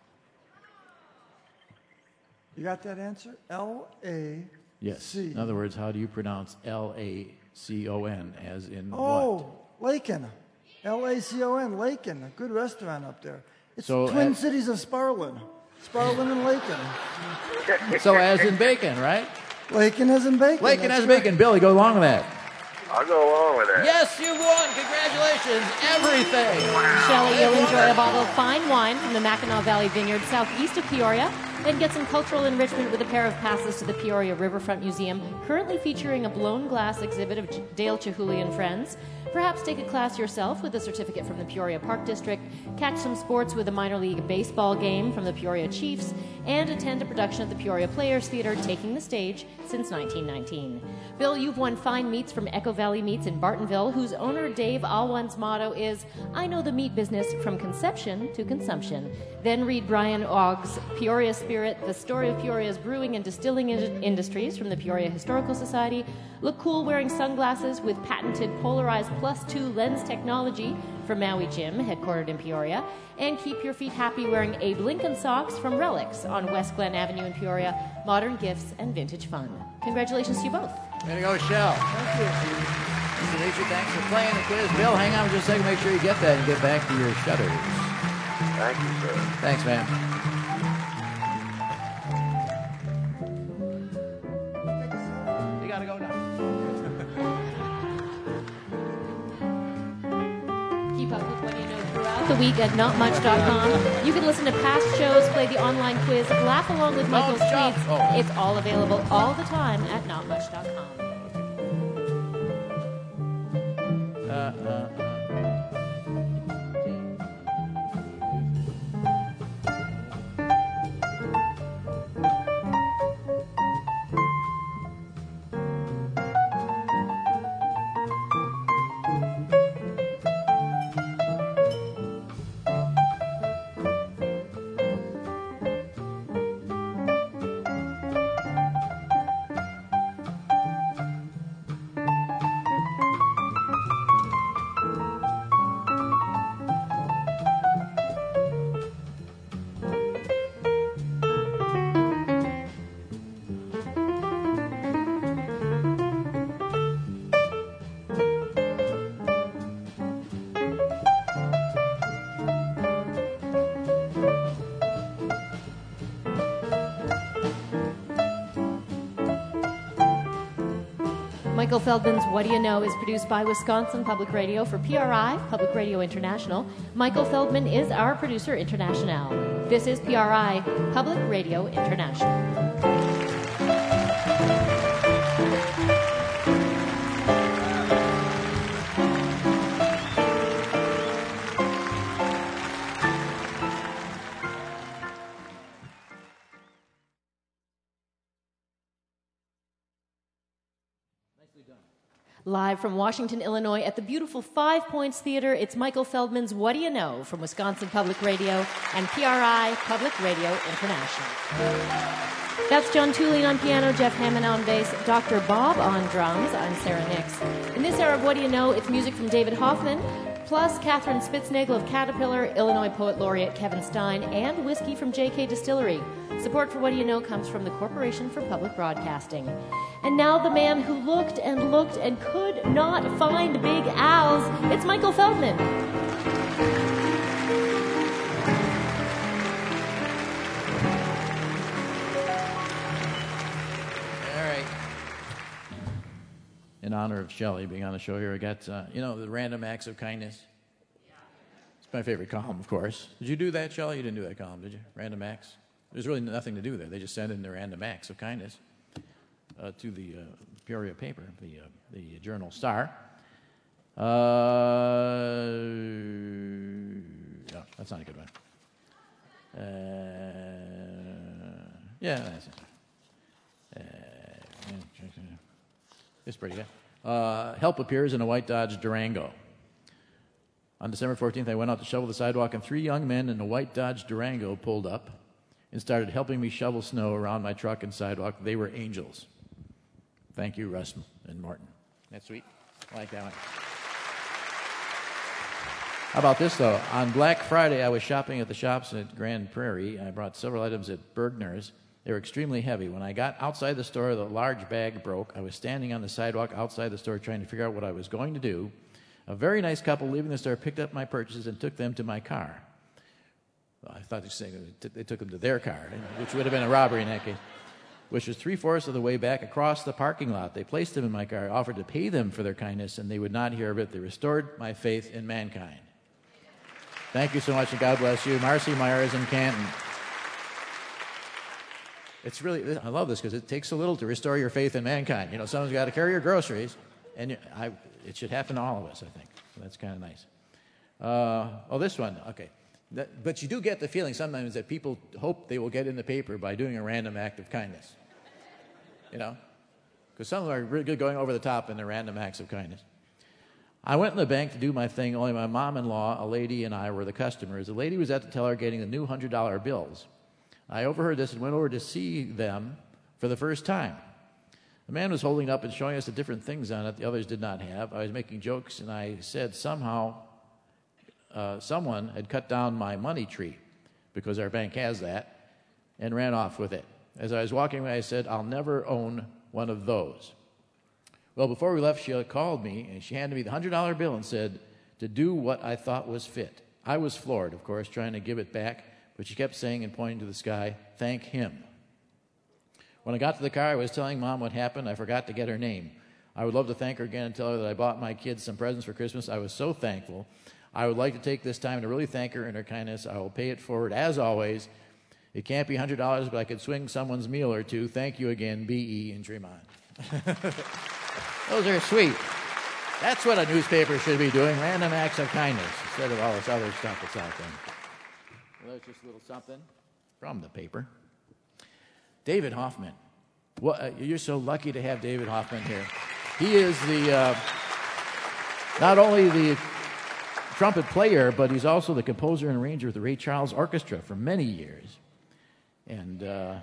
You got that answer? L A. Yes. C. In other words, how do you pronounce L A C O N as in Oh, Laken. L A C O N, Laken. A good restaurant up there. It's So Twin at- Cities of Sparlin. Sparlin and Laken. what? So as in bacon, right? Laken as in bacon. Laken that's as right. bacon. Billy, go along with that. I'll go along with that. Yes, you've won. Congratulations. Everything. Shelley, you'll enjoy a bottle of fine wine from the Mackinac Valley Vineyard southeast of Peoria, and get some cultural enrichment with a pair of passes to the Peoria Riverfront Museum, currently featuring a blown glass exhibit of J- Dale Chihuly and friends. Perhaps take a class yourself with a certificate from the Peoria Park District, catch some sports with a minor league baseball game from the Peoria Chiefs, and attend a production at the Peoria Players Theater, taking the stage since nineteen nineteen. Bill, you've won fine meats from Echo Valley Meats in Bartonville, whose owner Dave Alwan's motto is, I know the meat business from conception to consumption. Then read Brian Ogg's Peoria Spirit, the story of Peoria's brewing and distilling in- industries from the Peoria Historical Society. Look cool wearing sunglasses with patented polarized plus two lens technology from Maui Gym, headquartered in Peoria. And keep your feet happy wearing Abe Lincoln socks from Relics on West Glen Avenue in Peoria. Modern gifts and vintage fun. Congratulations to you both. Way to go, Shell. Thank you. Tanisha, thanks for playing the quiz. Bill, hang on just a second. Make sure you get that and get back to your shutters. Thank you, sir. Thanks, man. You gotta go now. Keep up with what you know throughout the week at not much dot com. You can listen to past shows, play the online quiz, laugh along with Michael's stop. tweets. Oh. It's all available all the time at not much dot com. Uh, uh, uh. Michael Feldman's What Do You Know is produced by Wisconsin Public Radio for P R I, Public Radio International. Michael Feldman is our producer international. This is P R I, Public Radio International. Live from Washington, Illinois at the beautiful Five Points Theater, it's Michael Feldman's What Do You Know from Wisconsin Public Radio and P R I, Public Radio International. That's John Tulane on piano, Jeff Hammond on bass, Doctor Bob on drums. I'm Sarah Nix. In this hour of What Do You Know, it's music from David Hoffman, Plus, Catherine Spitznagel of Caterpillar, Illinois Poet Laureate Kevin Stein, and whiskey from J K Distillery. Support for What Do You Know comes from the Corporation for Public Broadcasting. And now the man who looked and looked and could not find Big Al's, it's Michael Feldman. In honor of Shelley being on the show here, I got, uh, you know, the random acts of kindness. It's my favorite column, of course. Did you do that, Shelley? You didn't do that column, did you? Random acts? There's really nothing to do there. They just send in their random acts of kindness uh, to the uh, Peoria paper, the, uh, the Journal Star. Uh, no, that's not a good one. Uh, yeah, that's it. Uh, It's pretty good. Uh, help appears in a white Dodge Durango. On December fourteenth, I went out to shovel the sidewalk, and three young men in a white Dodge Durango pulled up and started helping me shovel snow around my truck and sidewalk. They were angels. Thank you, Russ and Martin. That's sweet. I like that one. How about this, though? On Black Friday, I was shopping at the shops at Grand Prairie. I brought several items at Bergner's. They were extremely heavy. When I got outside the store, the large bag broke. I was standing on the sidewalk outside the store trying to figure out what I was going to do. A very nice couple leaving the store picked up my purchases and took them to my car. Well, I thought they were saying they took them to their car, which would have been a robbery in that case, which was three-fourths of the way back across the parking lot. They placed them in my car, offered to pay them for their kindness, and they would not hear of it. They restored my faith in mankind. Thank you so much, and God bless you. Marcy Myers in Canton. It's really, I love this because it takes a little to restore your faith in mankind. You know, someone's got to carry your groceries, and you, I, it should happen to all of us, I think. So that's kind of nice. Uh, oh, this one, okay. That, but you do get the feeling sometimes that people hope they will get in the paper by doing a random act of kindness. You know? Because some of them are really good going over the top in their random acts of kindness. I went in the bank to do my thing. Only my mom-in-law, a lady, and I were the customers. The lady was at the teller getting the new one hundred dollar bills. I overheard this and went over to see them for the first time. The man was holding up and showing us the different things on it the others did not have. I was making jokes, and I said somehow uh, someone had cut down my money tree, because our bank has that, and ran off with it. As I was walking away, I said, I'll never own one of those. Well, before we left, she called me, and she handed me the one hundred dollar bill and said to do what I thought was fit. I was floored, of course, trying to give it back. But she kept saying and pointing to the sky, thank him. When I got to the car, I was telling Mom what happened. I forgot to get her name. I would love to thank her again and tell her that I bought my kids some presents for Christmas. I was so thankful. I would like to take this time to really thank her and her kindness. I will pay it forward, as always. It can't be one hundred dollars, but I could swing someone's meal or two. Thank you again, B E in Tremont. Those are sweet. That's what a newspaper should be doing, random acts of kindness, instead of all this other stuff that's out there. Well, that's just a little something from the paper. David Hoffman. Well, uh, you're so lucky to have David Hoffman here. He is the uh, not only the trumpet player, but he's also the composer and arranger of the Ray Charles Orchestra for many years. And uh,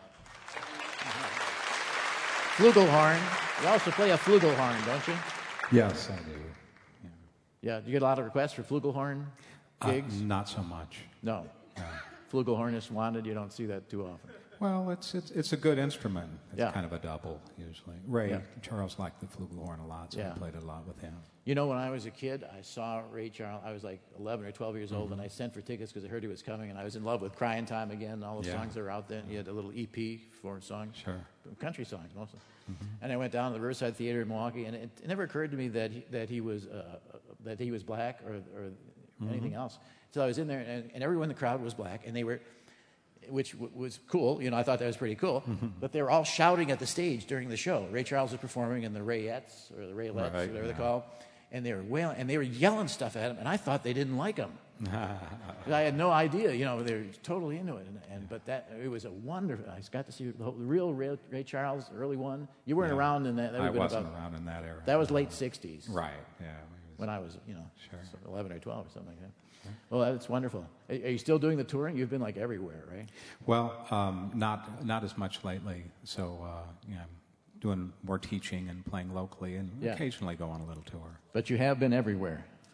flugelhorn. You also play a flugelhorn, don't you? Yes, I do. Yeah. Yeah. Do you get a lot of requests for flugelhorn gigs? Uh, not so much. No. No. Flugelhornist wanted. You don't see that too often. Well, it's it's it's a good instrument. It's Yeah. kind of a double usually. Ray Yeah. Charles liked the flugelhorn a lot, so Yeah. I played a lot with him. You know, when I was a kid, I saw Ray Charles. I was like eleven or twelve years old, Mhm. and I sent for tickets because I heard he was coming, and I was in love with Crying Time Again and all the Yeah. songs that were out there. He had a little E P for songs. Sure. Country songs, mostly. Mhm. And I went down to the Riverside Theater in Milwaukee, and it, it never occurred to me that he, that he was uh, that he was black or, or anything Mhm. else. So I was in there, and, and everyone in the crowd was black, and they were, which w- was cool. You know, I thought that was pretty cool. Mhm. But they were all shouting at the stage during the show. Ray Charles was performing, and the Rayettes or the Raylettes, Right, whatever yeah. they're called, and they were wailing, and they were yelling stuff at him, and I thought they didn't like him. I had no idea, you know, they were totally into it, and, and but that it was a wonderful. I got to see the, whole, the real Ray, Ray Charles, the early one. You weren't Yeah. around in that. that I would've been wasn't about- around in that era. That was late sixties, Right, yeah. When I was, you know, Sure. eleven or twelve or something like that. Well, that's wonderful. Are, are you still doing the touring? You've been like everywhere, right? Well, um, not not as much lately. So, uh, yeah, I'm doing more teaching and playing locally, and Yeah. occasionally go on a little tour. But you have been everywhere.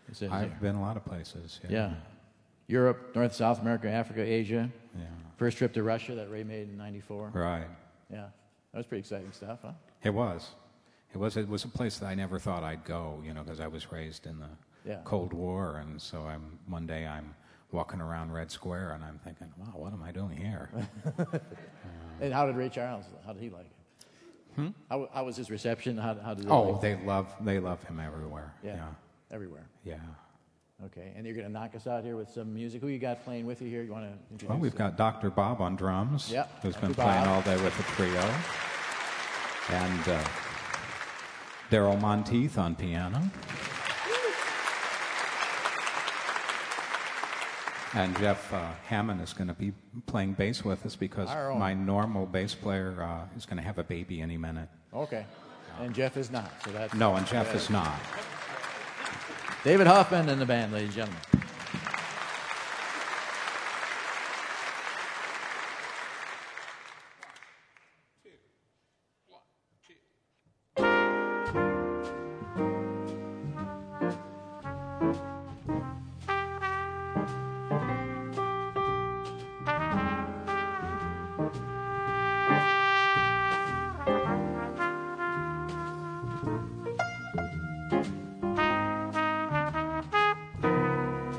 It says I've here. been a lot of places. Yeah. Yeah. Europe, North, South America, Africa, Asia. Yeah. First trip to Russia that Ray made in ninety-four. Right. Yeah. That was pretty exciting stuff, huh? It was. It was. It was a place that I never thought I'd go. You know, because I was raised in the Yeah. Cold War, and so I'm one day I'm walking around Red Square, and I'm thinking, wow, what am I doing here? And how did Ray Charles, how did he like it? Hmm? How, how was his reception? How, how did they Oh, like they it? love they love him everywhere. Yeah. Yeah. Everywhere. Yeah. Okay. And you're going to knock us out here with some music. Who you got playing with you here? You want to introduce? Well, we've them? got Doctor Bob on drums, Yeah, who's Doctor been playing Bob. all day with the trio, and uh, Daryl Monteith on piano, and Jeff uh, Hammond is going to be playing bass with us because Our own. my normal bass player uh, is going to have a baby any minute. Okay. And Jeff is not. So that's No, and Jeff yeah. is not. David Hoffman and the band, ladies and gentlemen. Thank you.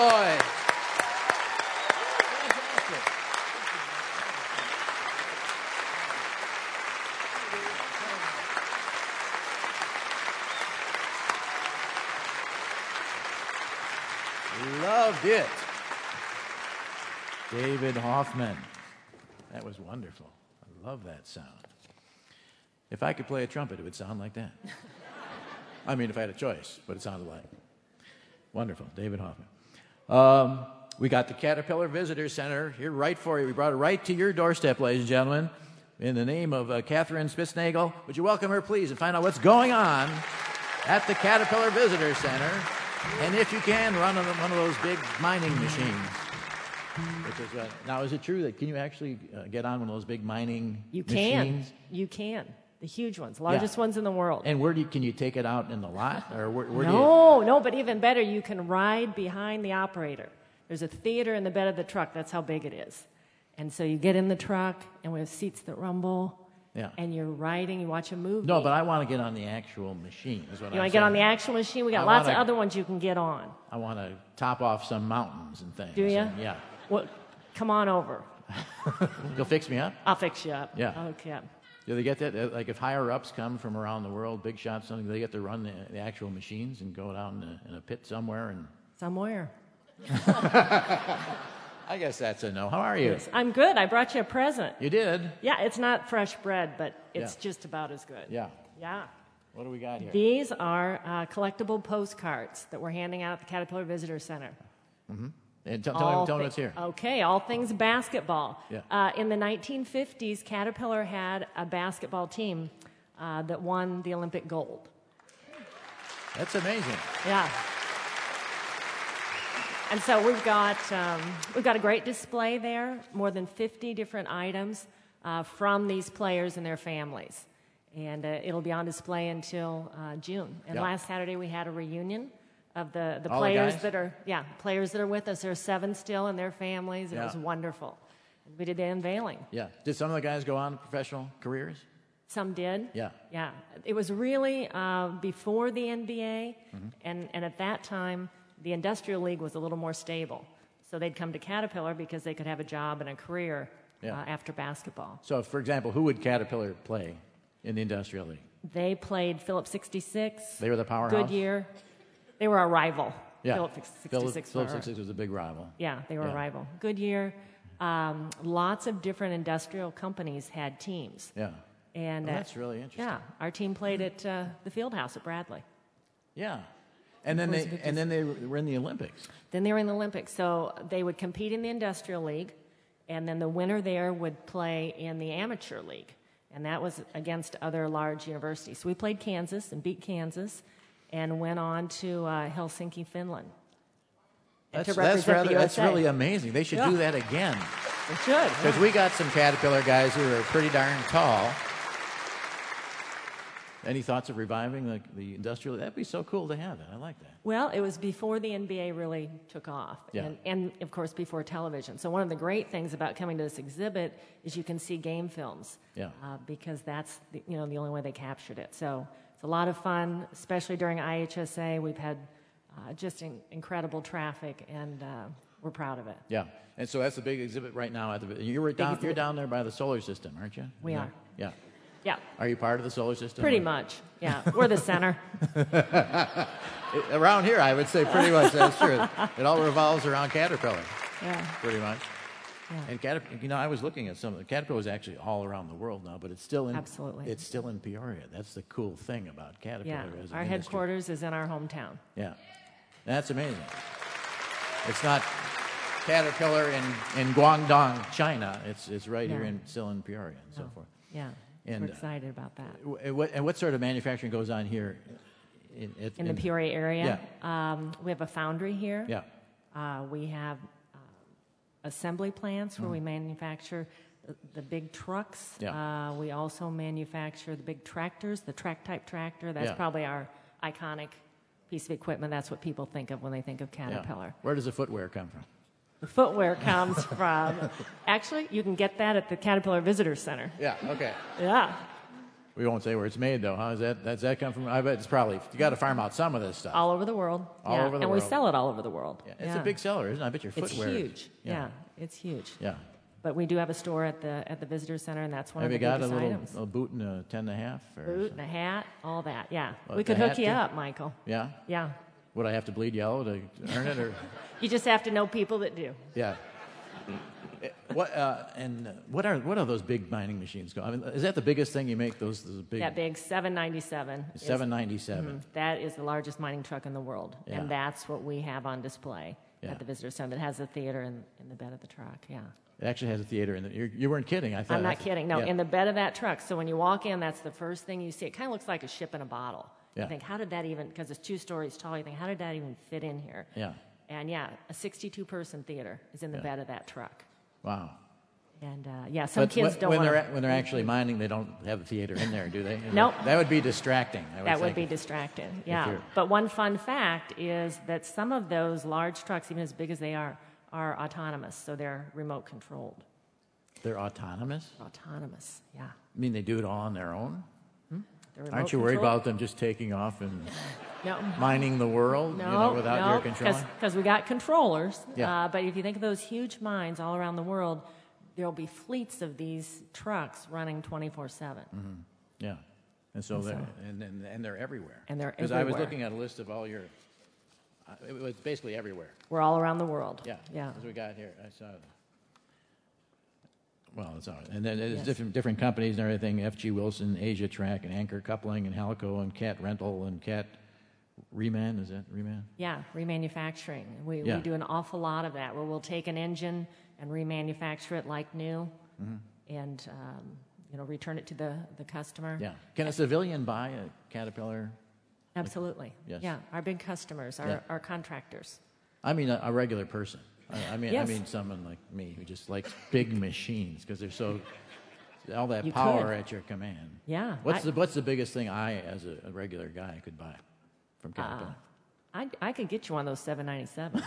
boy. Loved it. David Hoffman. That was wonderful. I love that sound. If I could play a trumpet, it would sound like that. I mean, if I had a choice, but it sounded like. Wonderful. David Hoffman. Um, we got the Caterpillar Visitor Center here right for you. We brought it right to your doorstep, ladies and gentlemen. In the name of uh, Catherine Spitznagel, would you welcome her, please, and find out what's going on at the Caterpillar Visitor Center. And if you can, run on one of those big mining machines. Which is, uh, now, is it true that can you actually uh, get on one of those big mining You machines? can. You can. The huge ones, largest yeah. ones in the world. And where do you, can you take it out in the lot, or where, where no, do you? No, but even better, you can ride behind the operator. There's a theater in the bed of the truck. That's how big it is. And so you get in the truck, and we have seats that rumble. Yeah. And you're riding, you watch a movie. No, but I want to get on the actual machine. Is what you I'm want to get saying. on the actual machine? We got I lots wanna, of other ones you can get on. I want to top off some mountains and things. Do you? And, yeah. Well, come on over. You'll fix me up? I'll fix you up. Yeah. Okay. Do they get that? Like if higher ups come from around the world, big shots, something, they get to run the, the actual machines and go down in a, in a pit somewhere and. Somewhere. I guess that's a no. How are you? Yes, I'm good. I brought you a present. You did? Yeah, it's not fresh bread, but it's yeah. just about as good. Yeah. Yeah. What do we got here? These are uh, collectible postcards that we're handing out at the Caterpillar Visitor Center. Mm-hmm. And tell, tell, me, tell me what's here. Okay, all things basketball. Yeah. Uh, in the nineteen fifties, Caterpillar had a basketball team uh, that won the Olympic gold. That's amazing. Yeah. And so we've got um, we've got a great display there, more than fifty different items uh, from these players and their families. And uh, it'll be on display until uh, June. And yeah. last Saturday we had a reunion of the, the All players the that are yeah players that are with us. There are seven still and their families. It yeah. was wonderful. We did the unveiling. Yeah. Did some of the guys go on to professional careers? Some did. Yeah. Yeah. It was really uh, before the N B A, mm-hmm. and, and at that time, the Industrial League was a little more stable. So they'd come to Caterpillar because they could have a job and a career yeah. uh, after basketball. So, for example, who would Caterpillar play in the Industrial League? They played Phillips sixty-six. They were the powerhouse? Goodyear. They were a rival. Yeah. Phillips sixty-six. Phillips, Phillips sixty-six was a big rival. Yeah, they were yeah. a rival. Goodyear. Um, lots of different industrial companies had teams. Yeah. And well, that's really interesting. Yeah, our team played at uh, the field house at Bradley. Yeah. And then they and then they were in the Olympics. Then they were in the Olympics. So they would compete in the Industrial League, and then the winner there would play in the Amateur League. And that was against other large universities. So we played Kansas and beat Kansas and went on to uh, Helsinki, Finland. That's, to that's, rather, that's really amazing. They should yeah. do that again. They should. Because yeah. we got some Caterpillar guys who are pretty darn tall. Any thoughts of reviving the, the industrial? That'd be so cool to have that. I like that. Well, it was before the N B A really took off, yeah. and, and of course before television. So one of the great things about coming to this exhibit is you can see game films, yeah. uh, because that's the, you know the only way they captured it. So it's a lot of fun, especially during I H S A. We've had uh, just in, incredible traffic, and uh, we're proud of it. Yeah, and so that's the big exhibit right now. At the you're down you're down there by the solar system, aren't you? We yeah. are. Yeah. Yeah. Are you part of the solar system? Pretty or? much, yeah. We're the center. Around here, I would say pretty much that's true. It all revolves around Caterpillar. Yeah. Pretty much. Yeah. And Caterpillar, you know, I was looking at some of the Caterpillar is actually all around the world now, but it's still in Absolutely. It's still in Peoria. That's the cool thing about Caterpillar. Yeah. As an Our industry. headquarters is in our hometown. Yeah. That's amazing. It's not Caterpillar in, in Guangdong, China. It's it's right No. here in still in Peoria and No. so forth. Yeah. And, We're excited about that. And what, and what sort of manufacturing goes on here? In, in, In the Peoria area, Yeah. um, we have a foundry here. Yeah. Uh, we have uh, assembly plants where Mhm. we manufacture the, the big trucks. Yeah. Uh, we also manufacture the big tractors, the track-type tractor. That's Yeah. probably our iconic piece of equipment. That's what people think of when they think of Caterpillar. Yeah. Where does the footwear come from? The footwear comes from, actually, you can get that at the Caterpillar Visitor Center. Yeah, okay. Yeah. We won't say where it's made, though. Huh? Is that does that come from? I bet it's probably you got to farm out some of this stuff. All over the world. All yeah. over the and world. we sell it all over the world. Yeah. It's yeah. a big seller, isn't it? I bet your footwear. It's huge. Yeah. yeah, it's huge. Yeah. But we do have a store at the at the visitor center, and that's one Have of you the got a biggest little items. a boot and a ten and a half? Or Boot and a hat, all that. Yeah, What, we the could hook hat you too? up, Michael. Yeah. Yeah. Would I have to bleed yellow to earn it, or? You just have to know people that do. Yeah. What uh, and what are what are those big mining machines called? I mean, is that the biggest thing you make? Those, those big. That big seven ninety-seven. seven ninety-seven. Mhm. That is the largest mining truck in the world, Yeah. and that's what we have on display Yeah. at the visitor center. That has a theater in, in the bed of the truck. Yeah. It actually has a theater in the. You're, you weren't kidding. I thought. I'm not I- kidding. No, yeah. in the bed of that truck. So when you walk in, that's the first thing you see. It kind of looks like a ship in a bottle. Yeah. You think, how did that even? Because it's two stories tall. You think, how did that even fit in here? Yeah. And yeah, a sixty-two person theater is in the Yeah. bed of that truck. Wow. And uh, yeah, some But kids when, don't when want they're when they're actually mining, they don't have the theater in there, do they? Nope. That would be distracting. I would That would think. be distracting. If Yeah. you're- But one fun fact is that some of those large trucks, even as big as they are, are autonomous, so they're remote controlled. They're autonomous. Autonomous. Yeah. I mean, they do it all on their own. They're Aren't remote you worried controlled. about them just taking off and No. mining the world, No, you know, without no, your controlling? Because we got controllers. Yeah. Uh, but if you think of those huge mines all around the world, there'll be fleets of these trucks running twenty-four seven. Mhm. Yeah, and so And they're so- and, and and they're everywhere. And they're Because I was everywhere. looking at a list of all your. Uh, it was basically everywhere. We're all around the world. Yeah. Yeah. As we got here, I saw. Well, it's all right. And then there's Yes. different different companies and everything. F G Wilson, Asia Track, and Anchor Coupling, and Halico, and Cat Rental, and Cat Reman. Is that Reman? Yeah, remanufacturing. We, Yeah. we do an awful lot of that, where we'll take an engine and remanufacture it like new, Mhm. and um, you know, return it to the, the customer. Yeah. Can a civilian buy a Caterpillar? Absolutely. Yes. Yeah, our big customers, our, Yeah. our contractors. I mean, a, a regular person. I, I mean, Yes. I mean, someone like me who just likes big machines because they're so all that You power could. at your command. Yeah, What's I- the What's the biggest thing I, as a, a regular guy, could buy from Caterpillar? Uh, I, I could get you one of those seven ninety-sevens.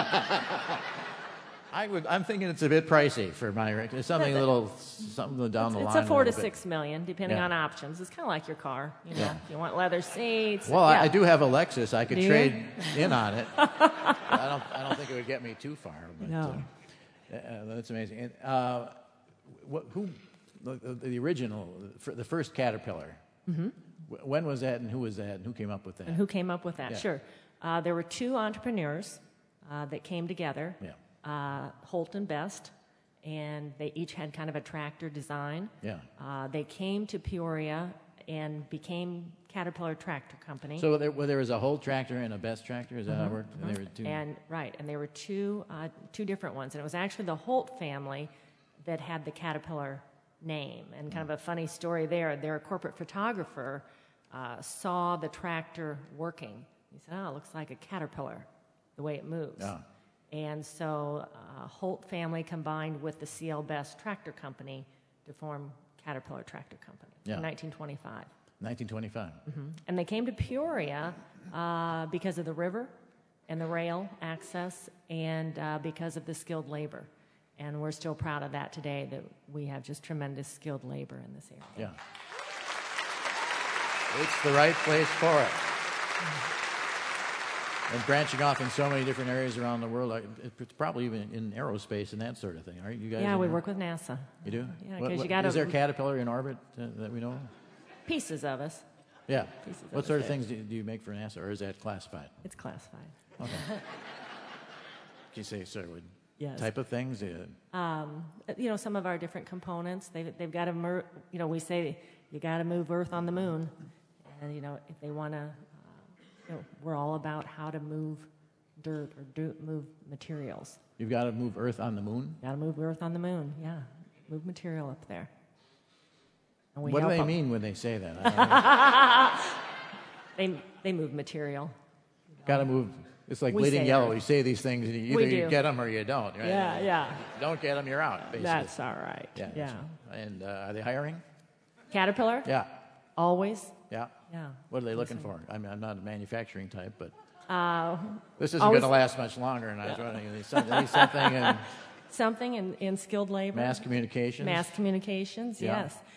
I would. I'm thinking it's a bit pricey for my. It's something a little something down the It's line. a four to little bit. six million, depending Yeah. on options. It's kind of like your car. You know, Yeah. if you want leather seats. Well, yeah. I, I do have a Lexus. I could Do you? trade in on it. I don't. I don't think it would get me too far. But, No. uh, uh, that's amazing. And, uh, what, who? The, the original, the first Caterpillar. Mhm. Wh- When was that, and who was that, and who came up with that? And who came up with that? Yeah. Sure. Uh, there were two entrepreneurs uh, that came together, Yeah. uh, Holt and Best, and they each had kind of a tractor design. Yeah. Uh, they came to Peoria and became Caterpillar Tractor Company. So there, well, there was a Holt tractor and a Best tractor. Is that how it Mhm, worked? And mhm. they were two. And right, and there were two uh, two different ones, and it was actually the Holt family that had the Caterpillar name. And kind of a funny story there. Their corporate photographer uh, saw the tractor working. He said, "Oh, it looks like a caterpillar, the way it moves." Yeah. And so uh, Holt family combined with the C L Best Tractor Company to form Caterpillar Tractor Company Yeah. in nineteen twenty-five. nineteen twenty-five. Mhm. And they came to Peoria uh, because of the river and the rail access and uh, because of the skilled labor. And we're still proud of that today, that we have just tremendous skilled labor in this area. Yeah. It's the right place for it. And branching off in so many different areas around the world, like, it's probably even in aerospace and that sort of thing, aren't you guys? Yeah, in we there? work with NASA. You do? Yeah, What- 'cause what- you gotta- Is there a Caterpillar in orbit uh, that we know of? Pieces of us. Yeah. Pieces of What us sort of there. things do do you make for NASA, or is that classified? It's classified. Okay. Can you say sort of Yes. type of things? Uh, Um, you know, some of our different components, they've, they've got to, mer- you know, we say you got to move Earth on the moon. And, you know, if they want to, uh, you know, we're all about how to move dirt or do, move materials. You've got to move Earth on the moon? Got to move Earth on the moon, yeah. Move material up there. And we What do help they them. mean when they say that? I don't know. they, they move material. Got to move. It's like We bleeding say yellow. Earth. You say these things, and you We either you do. get them or you don't. Right? Yeah, yeah. Don't get them, you're out. Basically. That's all right. Yeah. Yeah. that's- And uh, are they hiring? Caterpillar? Yeah. Always? Yeah. Yeah. What are they looking for? I mean, I'm not a manufacturing type, but Uh, this isn't always- going to last much longer. And I was Yeah. wondering, they need some- they need something in Something in, in skilled labor. mass communications. Mass communications, Yeah. yes.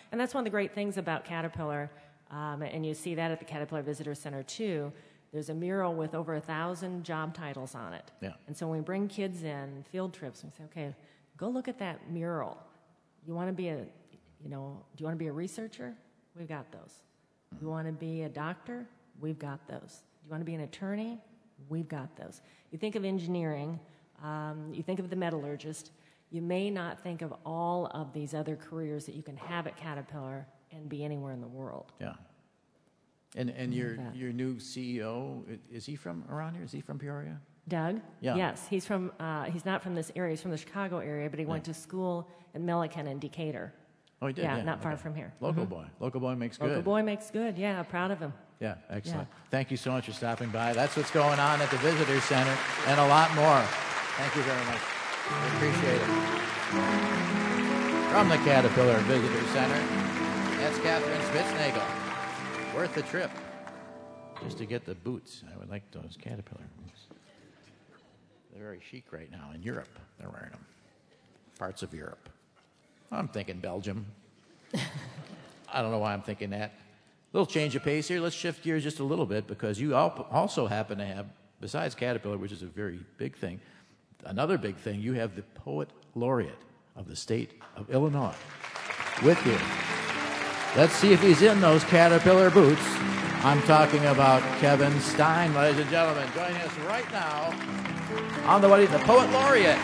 And that's one of the great things about Caterpillar, um, and you see that at the Caterpillar Visitor Center too. There's a mural with over a thousand job titles on it. Yeah. And so when we bring kids in, field trips, we say, okay, go look at that mural. You want to be a, you know, do you want to be a researcher? We've got those. You want to be a doctor? We've got those. Do you want to be an attorney? We've got those. You think of engineering, um, you think of the metallurgist, you may not think of all of these other careers that you can have at Caterpillar and be anywhere in the world. Yeah. And and your that. your new C E O, i- is he from around here? Is he from Peoria? Doug? Yeah. Yes, he's from. Uh, he's not from this area. He's from the Chicago area, but he went Yeah. to school at Milliken in Decatur. Oh, he did? Yeah, Yeah, not far okay. from here. Local Mhm. boy. Local boy makes good. Local boy makes good. Yeah, proud of him. Yeah, excellent. Thank you so much for stopping by. That's what's going on at the Visitor Center and a lot more. Thank you very much. We appreciate it. From the Caterpillar Visitor Center, that's Catherine Spitznagel. Worth the trip just to get the boots. I would like those Caterpillar boots. They're very chic right now in Europe. They're wearing them. Parts of Europe. I'm thinking Belgium. I don't know why I'm thinking that. A little change of pace here. Let's shift gears just a little bit because you al- also happen to have, besides Caterpillar, which is a very big thing, another big thing, you have the Poet Laureate of the state of Illinois with you. Let's see if he's in those Caterpillar boots. I'm talking about Kevin Stein, ladies and gentlemen, joining us right now on the way to the Poet Laureate.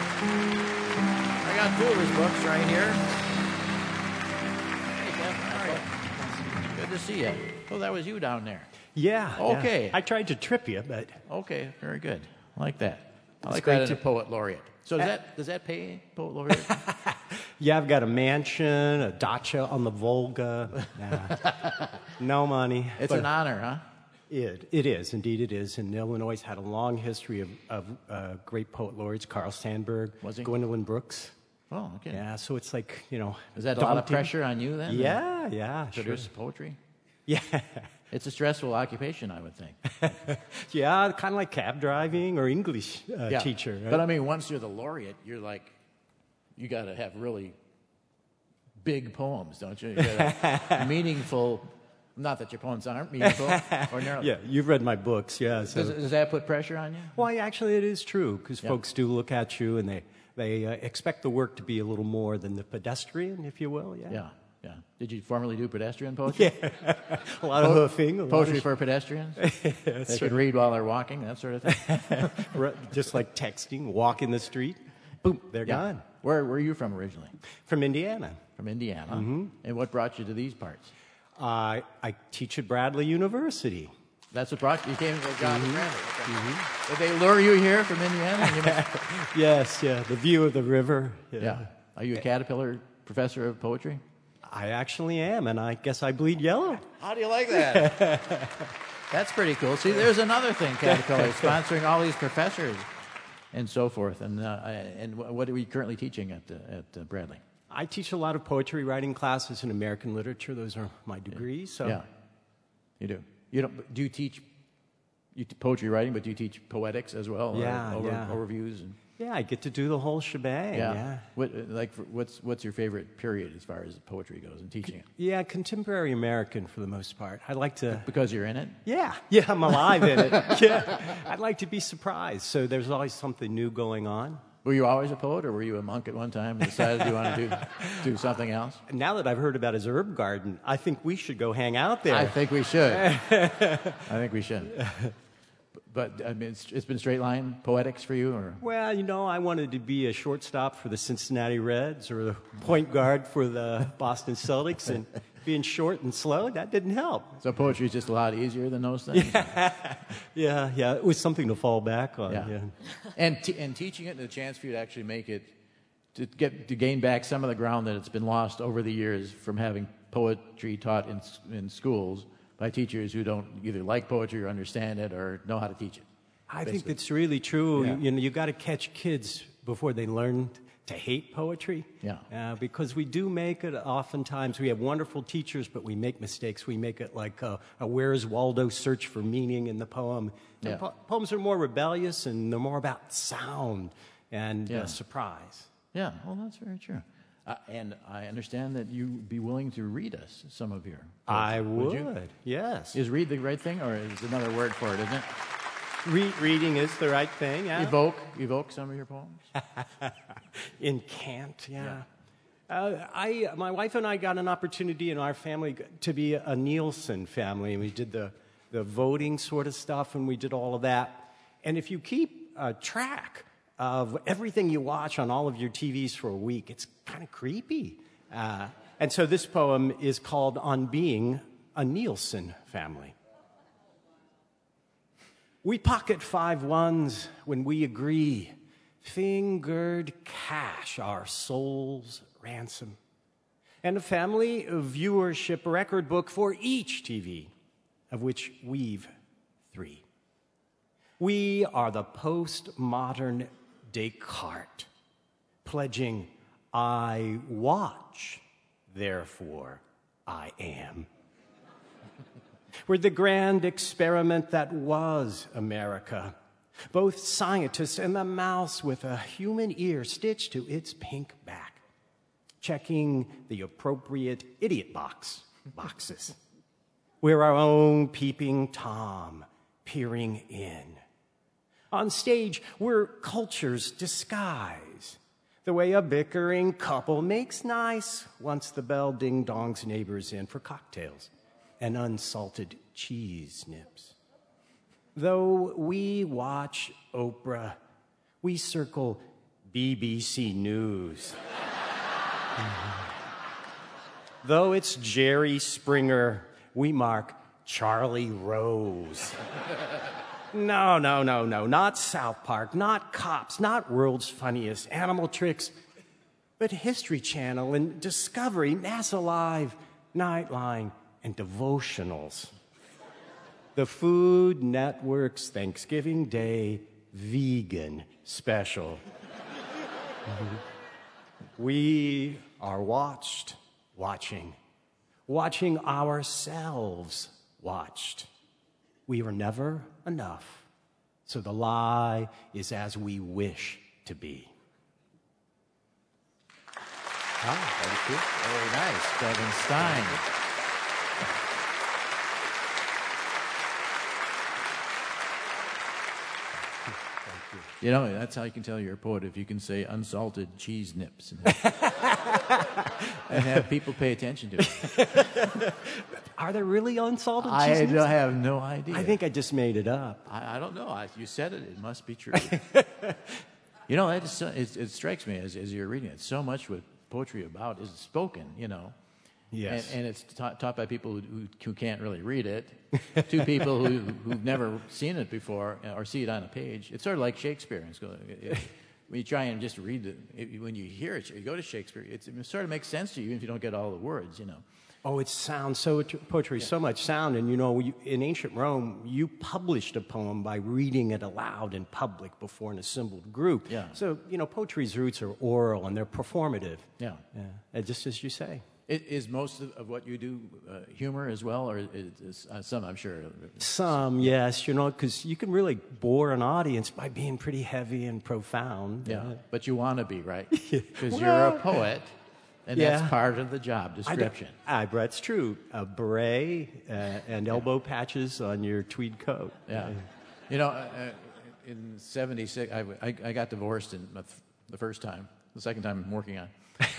I got two of his books right here. Hey, Kevin, how are you? Good to see you. Oh, that was you down there. Yeah. Okay. yeah. I tried to trip you, but Okay, very good. I like that. I It's like great that as a to- Poet Laureate. So does that does that pay Poet Laureate? yeah, I've got a mansion, a dacha on the Volga. Nah, no money. It's but an honor, huh? It it is indeed it is. And Illinois has had a long history of of uh, great poet laureates. Carl Sandburg, Was he? Gwendolyn Brooks. Oh, okay. Yeah, so it's like you know. Is that a lot of daunting. pressure on you then? Yeah, yeah, To produce poetry? Yeah. It's a stressful occupation, I would think. yeah, kind of like cab driving or English uh, Yeah. teacher. Right? But I mean, once you're the laureate, you're like, you got to have really big poems, don't you? You gotta meaningful. Not that your poems aren't meaningful. Ordinarily. yeah, you've read my books. Yeah. So. Does, does that put pressure on you? Well, actually, it is true because Yeah. folks do look at you and they they uh, expect the work to be a little more than the pedestrian, if you will. Yeah. Yeah. Yeah. Did you formerly do pedestrian poetry? Yeah. a lot of Po- hoofing. A lot Poetry of... for pedestrians? That's They could right. read while they're walking, that sort of thing? Right, Just like texting, walk in the street, boom, they're Yeah. gone. Where were you from originally? From Indiana. From Indiana. Mhm. And what brought you to these parts? Uh, I teach at Bradley University. That's what brought you. You came to a job Mhm. at Bradley. Okay. Mhm. Did they lure you here from Indiana? You must- Yes, yeah, the view of the river. yeah. Are you a Caterpillar professor of poetry? I actually am, and I guess I bleed yellow. How do you like that? That's pretty cool. See, there's another thing, Caterpillar, sponsoring all these professors and so forth. And uh, and what are we currently teaching at uh, at uh, Bradley? I teach a lot of poetry writing classes in American literature. Those are my degrees. So Yeah, you do. You don't do you teach you t- poetry writing, but do you teach poetics as well? or Yeah, over, yeah. overviews and yeah, I get to do the whole shebang. yeah. Yeah. What uh, like for, what's what's your favorite period as far as poetry goes and teaching it? Yeah, contemporary American for the most part. I like to. Because you're in it. Yeah, yeah, I'm alive in it. Yeah, I'd like to be surprised. So there's always something new going on. Were you always a poet, or were you a monk at one time and decided you want to do do something else? Now that I've heard about his herb garden, I think we should go hang out there. I think we should. I think we should. But I mean, it's, it's been straight line poetics for you, or Well, you know, I wanted to be a shortstop for the Cincinnati Reds or the point guard for the Boston Celtics, and being short and slow, that didn't help. so poetry is just a lot easier than those things. Yeah, yeah, it was something to fall back on. Yeah. Yeah. And t- and teaching it and the chance for you to actually make it to get to gain back some of the ground that it's been lost over the years from having poetry taught in s- in schools by teachers who don't either like poetry or understand it or know how to teach it. I think basically. that's really true. Yeah. You know, you got to catch kids before they learn to hate poetry. Yeah. Uh, because we do make it oftentimes. We have wonderful teachers, but we make mistakes. We make it like a, a Where's Waldo search for meaning in the poem. And Yeah. po- poems are more rebellious and they're more about sound and Yeah. uh, surprise. Yeah, well, that's very true. Uh, and I understand that you'd be willing to read us some of your poetry. I would, you? yes. Is read the right thing, or is another word for it, isn't it? Re- reading is the right thing, yeah. Evoke, evoke some of your poems? In cant, yeah. yeah. Uh, I, my wife and I got an opportunity in our family to be a Nielsen family, and we did the, the voting sort of stuff, and we did all of that. And if you keep uh, track of everything you watch on all of your T Vs for a week, it's kind of creepy. Uh, and so this poem is called On Being a Nielsen Family. We pocket five ones when we agree, fingered cash our soul's ransom, and a family viewership record book for each T V, of which we've three. We are the postmodern Descartes, pledging, I watch, therefore I am. We're the grand experiment that was America, both scientists and the mouse with a human ear stitched to its pink back, checking the appropriate idiot box boxes. We're our own peeping Tom, peering in. On stage, we're culture's disguise, the way a bickering couple makes nice once the bell ding-dongs neighbors in for cocktails and unsalted cheese nips. Though we watch Oprah, we circle B B C News. Though it's Jerry Springer, we mark Charlie Rose. No, no, no, no, not South Park, not Cops, not World's Funniest Animal Tricks, but History Channel and Discovery, NASA Live, Nightline, and devotionals. The Food Network's Thanksgiving Day vegan special. We are watched, watching, watching ourselves watched. We are never enough, so the lie is as we wish to be. Ah, thank you. Very nice, Kevin Stein. You know, that's how you can tell you're a poet, if you can say unsalted cheese nips and, and have people pay attention to it. Are there really unsalted cheese I nips? don't have no idea. I think I just made it up. I, I don't know. I, you said it. It must be true. You know, that is so, it, it strikes me as, as you're reading it. So much what poetry about is spoken, you know. Yes. And, and it's taught, taught by people who, who can't really read it, to people who, who've never seen it before or see it on a page. It's sort of like Shakespeare. It's, it, when you try and just read it, it, when you hear it, you go to Shakespeare, it's, it sort of makes sense to you even if you don't get all the words, you know. Oh, it sounds so, poetry, yeah. So much sound. And, you know, you, in ancient Rome, you published a poem by reading it aloud in public before an assembled group. Yeah. So, you know, poetry's roots are oral and they're performative. Yeah. Yeah. Just as you say. It, is most of, of what you do uh, humor as well, or is, is, uh, some, I'm sure? Some, yes, you know, because you can really bore an audience by being pretty heavy and profound. Yeah, uh, but you want to be, right? Because well, you're a poet, and yeah. that's part of the job description. I, I, that's true. A beret uh, and elbow patches on your tweed coat. Yeah. You know, uh, in seventy-six, I, I, I got divorced in the first time. The second time I'm working on.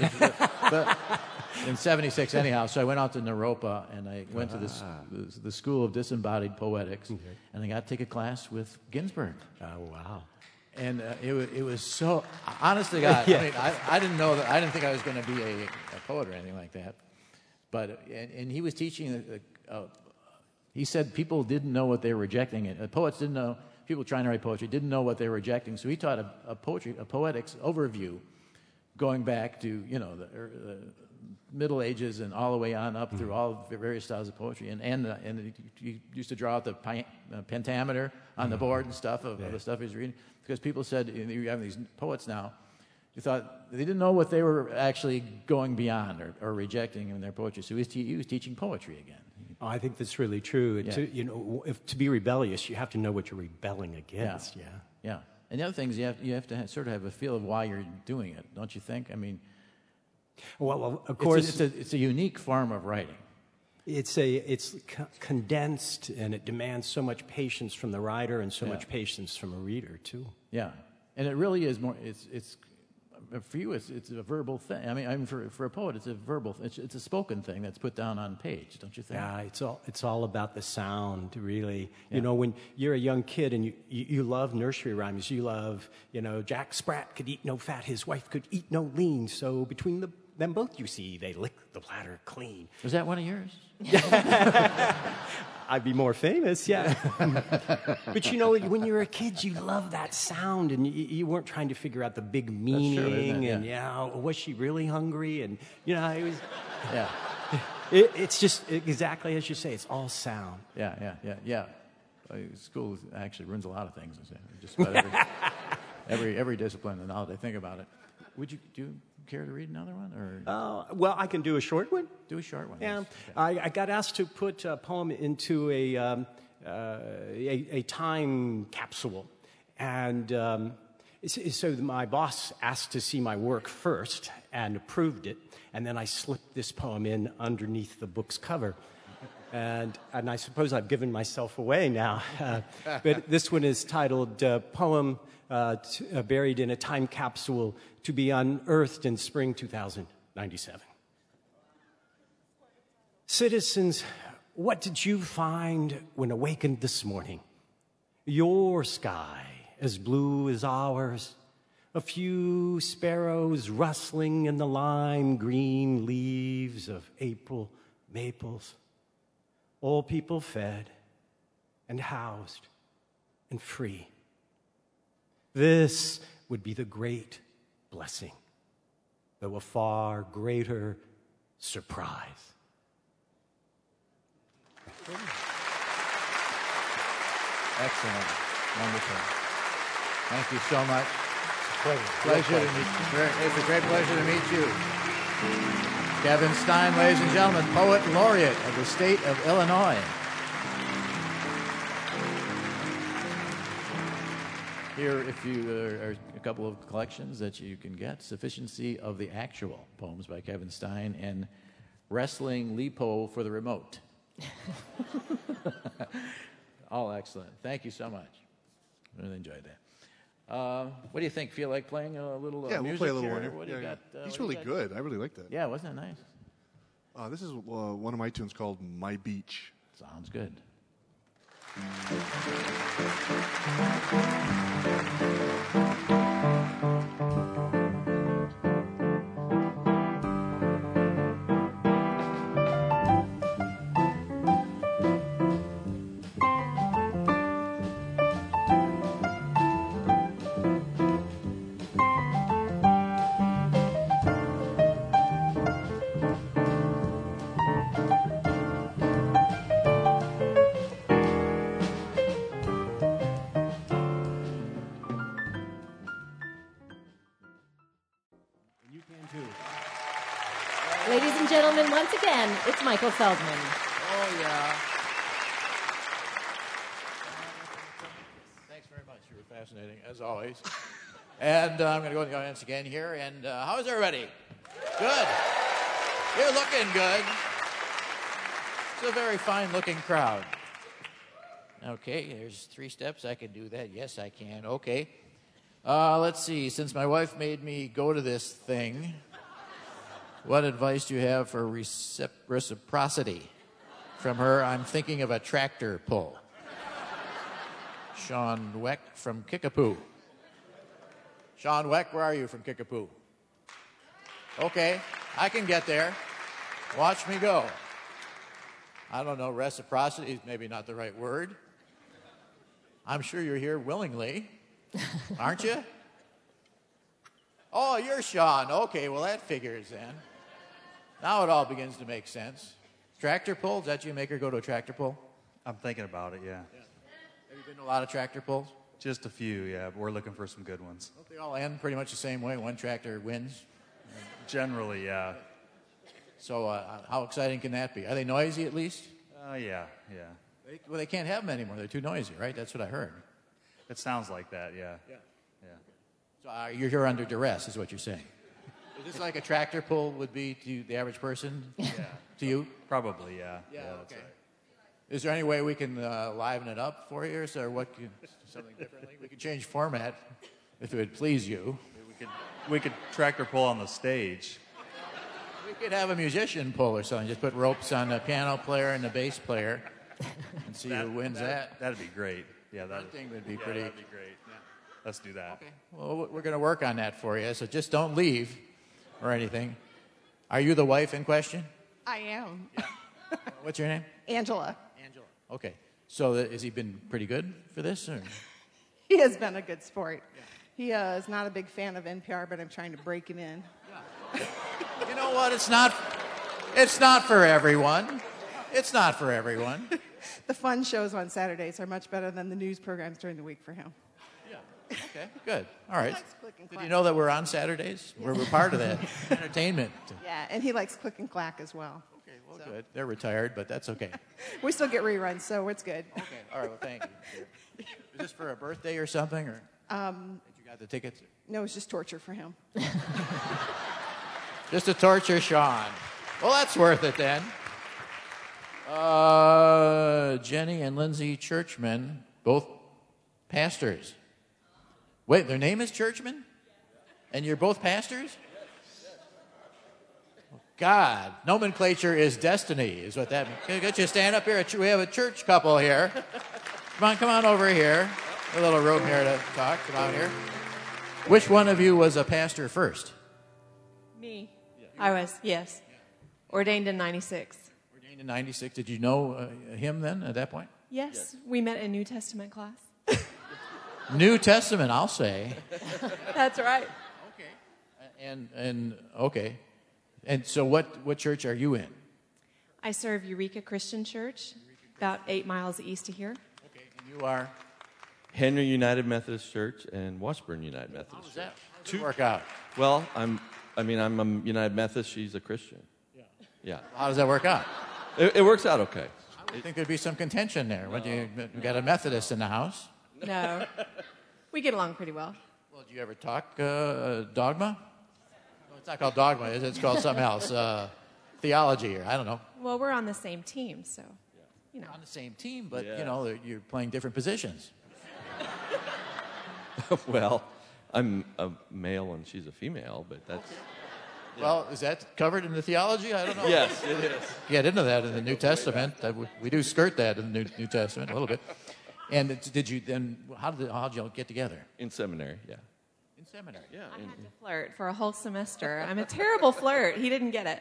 But in seventy-six anyhow, so I went out to Naropa and I went ah. to this, the, the School of Disembodied Poetics, okay. and I got to take a class with Ginsberg. Oh, wow. And uh, it, was, it was so, honest to God, yeah. I mean, I, I didn't know that, I didn't think I was going to be a, a poet or anything like that. But, and, and he was teaching, uh, uh, he said people didn't know what they were rejecting. Uh, poets didn't know, people trying to write poetry didn't know what they were rejecting. So he taught a, a poetry, a poetics overview, going back to, you know, the, the Middle Ages and all the way on up through all the various styles of poetry. And and, uh, and he used to draw out the pi- uh, pentameter on the board and stuff of, yeah. of the stuff he was reading. Because people said, you have these poets now, you thought they didn't know what they were actually going beyond or, or rejecting in their poetry. So he was, te- he was teaching poetry again. Oh, I think that's really true. Yeah. To, you know, if, to be rebellious, you have to know what you're rebelling against. Yeah. Yeah. yeah. And the other thing is you have, you have to have, sort of have a feel of why you're doing it, don't you think? I mean, Well, well, of It's a- course, it's a, it's a unique form of writing. It's a it's co- condensed, and it demands so much patience from the writer and so Yeah. much patience from a reader too. Yeah, and it really is more. It's it's for you. It's it's a verbal thing. I mean, I mean, for for a poet, it's a verbal. It's it's a spoken thing that's put down on page. Don't you think? Yeah, it's all it's all about the sound, really. Yeah. You know, when you're a young kid and you, you you love nursery rhymes, you love, you know, Jack Sprat could eat no fat, his wife could eat no lean. So between the, them both, you see, they lick the platter clean. Was that one of yours? I'd be more famous, yeah. But you know, when you're a kid, you love that sound, and you, you weren't trying to figure out the big meaning. true, isn't it? And Yeah. yeah, was she really hungry? And you know, it was. Yeah. It, it's just exactly as you say. It's all sound. Yeah, yeah, yeah, yeah. Uh, School actually ruins a lot of things. Just about every every every discipline. And now that I think about it, would you do you care to read another one or? Uh, well, I can do a short one. Do a short one. Yeah, yes. I, I got asked to put a poem into a um, uh, a, a time capsule, and um, s- so my boss asked to see my work first and approved it, and then I slipped this poem in underneath the book's cover. And, and I suppose I've given myself away now. Uh, but this one is titled uh, Poem uh, t- uh, Buried in a Time Capsule to be Unearthed in Spring two thousand ninety-seven. Citizens, what did you find when awakened this morning? Your sky as blue as ours, a few sparrows rustling in the lime green leaves of April maples. All people fed and housed and free. This would be the great blessing, though a far greater surprise. Excellent. Wonderful. Thank you so much. Pleasure. Pleasure to meet you. It's a great pleasure to meet you. Kevin Stein, ladies and gentlemen, Poet Laureate of the state of Illinois. Here, if you uh, are a couple of collections that you can get, Sufficiency of the Actual, poems by Kevin Stein, and Wrestling Lipo for the Remote. All excellent. Thank you so much. Really enjoyed that. Uh, what do you think? Feel like playing a little uh, Yeah, we'll music play a little here? one here. What do Yeah, you yeah. got? Uh, He's what do you really got? good. I really like that. Yeah, wasn't it nice? Uh, this is uh, one of my tunes called My Beach. Sounds good. You can too. Ladies and gentlemen, once again, it's Michael Feldman. Oh, yeah. Thanks very much. You were fascinating, as always. And uh, I'm going to go in the audience again here. And uh, how is everybody? Good. You're looking good. It's a very fine-looking crowd. Okay, there's three steps. I can do that. Yes, I can. Okay. Uh, let's see. Since my wife made me go to this thing, what advice do you have for recip- reciprocity? From her, I'm thinking of a tractor pull. Sean Weck from Kickapoo. Sean Weck, where are you from Kickapoo? Okay, I can get there. Watch me go. I don't know, reciprocity is maybe not the right word. I'm sure you're here willingly, aren't you? Oh, you're Sean. Okay, well, that figures then. Now it all begins to make sense. Tractor pull? Is that you make her go to a tractor pull? I'm thinking about it, yeah. Yeah. Have you been to a lot of tractor pulls? Just a few, yeah, but we're looking for some good ones. Don't they all end pretty much the same way? One tractor wins? Generally, yeah. So uh, how exciting can that be? Are they noisy at least? Uh, yeah, yeah. They, well, they can't have them anymore. They're too noisy, right? That's what I heard. It sounds like that, yeah. Yeah. Yeah. So uh, you're here under duress, is what you're saying. Is this like a tractor pull would be to the average person? Yeah. To you? Probably, yeah. Yeah, that's okay. right. Is there any way we can uh, liven it up for you, or what? Can, something differently? We could change format if it would please you. We could we could tractor pull on the stage. We could have a musician pull or something. Just put ropes on the piano player and the bass player, and see That- who wins that. That'd be great. Yeah, that I think would be yeah, pretty. That'd be great. Let's do that. Okay. Well, we're going to work on that for you. So just don't leave, or anything. Are you the wife in question? I am. What's your name? Angela. Angela. Okay. So uh, has he been pretty good for this? Or? He has been a good sport. He uh, is not a big fan of N P R, but I'm trying to break him in. You know what? It's not. It's not for everyone. It's not for everyone. The fun shows on Saturdays are much better than the news programs during the week for him. Okay. Good. All right. He likes click and Did clack. you know that we're on Saturdays? We're, we're part of that entertainment. Yeah, and he likes click and clack as well. Okay. Well, good. They're retired, but that's okay. We still get reruns, so it's good. Okay. All right. Well, thank you. Is this for a birthday or something, or Um, did you got the tickets? no, it's just torture for him. Just to torture Sean. Well, that's worth it then. Uh, Jenny and Lindsay Churchman, both pastors. Wait, their name is Churchman? And you're both pastors? God, nomenclature is destiny, is what that means. Can I get you to stand up here? We have a church couple here. Come on, come on over here. A little room here to talk. Come on here. Which one of you was a pastor first? Me. I was, yes. Ordained in ninety-six. Ordained in ninety-six. Did you know uh, him then at that point? Yes, we met in New Testament class. New Testament, I'll say. That's right. And and okay. And so what, what church are you in? I serve Eureka Christian Church, about eight miles east of here. Okay, and you are? Henry United Methodist Church and Washburn United Methodist How does Church. that, how does it work out? Well, I'm. I mean, I'm a United Methodist. She's a Christian. Yeah. Yeah. How does that work out? It, it works out okay. I would think there'd be some contention there. What do you, you got a Methodist in the house? No. We get along pretty well. Well, do you ever talk uh, dogma? No, it's not called dogma, is it? It's called something else. Uh, theology, or I don't know. Well, we're on the same team, so, you know. On the same team, but, Yeah. you know, they're- you're playing different positions. Well, I'm a male and she's a female, but that's. Well, is that covered in the theology? I don't know. Yes, it is. Get into that in the New Testament. That we, we do skirt that in the New, New Testament a little bit. And it's- did you then? How did how did you all get together? In seminary, yeah. In seminary. Yeah. I had to flirt for a whole semester. I'm a terrible flirt. He didn't get it.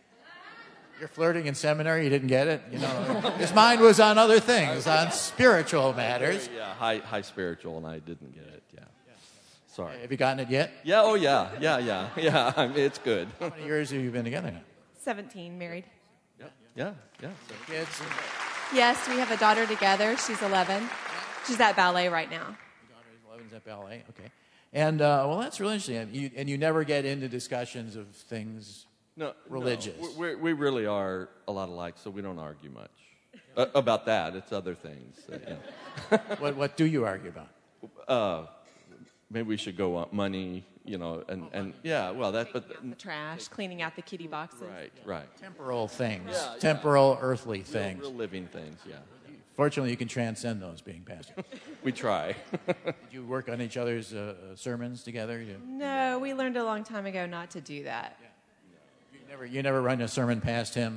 You're flirting in seminary. You didn't get it. You know, his mind was on other things, on spiritual matters. Yeah, high high spiritual, and I didn't get it. Yeah. Sorry. Have you gotten it yet? Yeah. Oh, yeah. Yeah. Yeah. Yeah. I mean, it's good. How many years have you been together now? seventeen, married. Yeah. Yeah. Yeah. So. Kids. And Yes, we have a daughter together. She's eleven. She's at ballet right now. eleven's at ballet. Okay. And uh, well, that's really interesting. And you, and you never get into discussions of things No, religious. No, we we really are a lot alike, so we don't argue much uh, about that. It's other things. Uh, yeah. what what do you argue about? Uh, maybe we should go on money, you know, and, and yeah, well, that, but The trash, cleaning out the kitty boxes. right, right. Temporal things, Yeah, yeah. temporal, earthly Real- things. real living things, yeah. Fortunately, you can transcend those being pastor. We try. Did you work on each other's uh, sermons together? You, No, we learned a long time ago not to do that. you never you never run a sermon past him.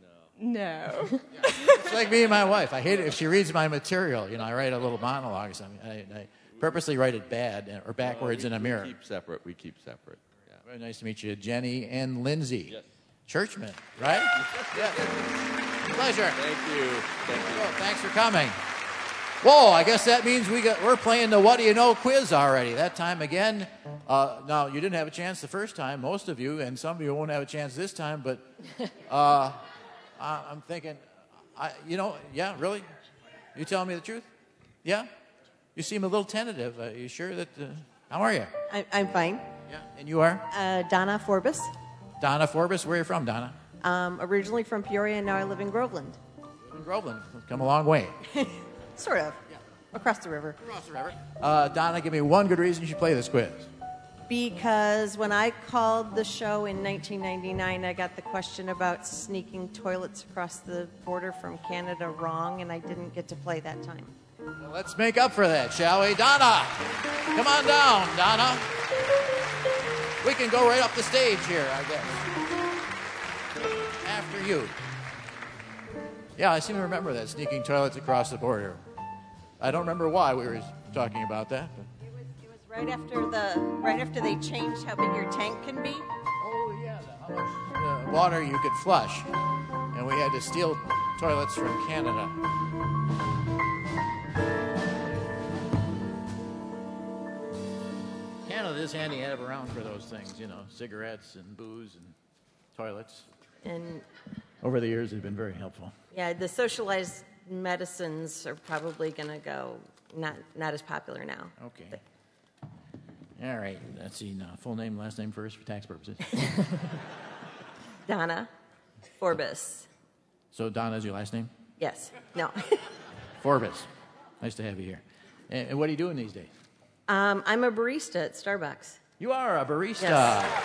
No. It's like me and my wife. I hate it if she reads my material. You know, I write a little monologue or something. I, I purposely write it bad or backwards No, we- in a mirror. We keep separate. We keep separate. Yeah. Very nice to meet you, Jenny and Lindsay. Yes. Churchman, right? Yeah. Pleasure. Thank you. Thank you. Well, thanks for coming. Whoa, I guess that means we got, we're playing the What Do You Know quiz already. That time again. Uh, now, you didn't have a chance the first time, most of you, and some of you won't have a chance this time, but uh, I, I'm thinking, I, you know, yeah, really? You telling me the truth? Yeah? You seem a little tentative. Are you sure that, uh, how are you? I, I'm fine. Yeah. And you are? Uh, Donna Forbes. Donna Forbes, where are you from, Donna? Um, originally from Peoria, and now I live in Groveland. In Groveland. Come a long way. Sort of. Across the river. Across the river. Uh, Donna, give me one good reason you should play this quiz. Because when I called the show in nineteen ninety-nine, I got the question about sneaking toilets across the border from Canada wrong, and I didn't get to play that time. Well, let's make up for that, shall we? Donna, come on down, Donna. We can go right up the stage here, I guess. After you. Yeah, I seem to remember that, sneaking toilets across the border. I don't remember why we were talking about that. But. Right after the right after they changed how big your tank can be. Oh yeah, how much uh, water you could flush, and we had to steal toilets from Canada. Canada is handy to have around for those things, you know, cigarettes and booze and toilets. And over the years, they've been very helpful. Yeah, the socialized medicines are probably going to go not not as popular now. Okay. But, all right, let's see now. Full name, last name first for tax purposes. Donna Forbis. So Donna is your last name? Yes. No. Forbis. Nice to have you here. And, and what are you doing these days? Um, I'm a barista at Starbucks. You are a barista. Yes.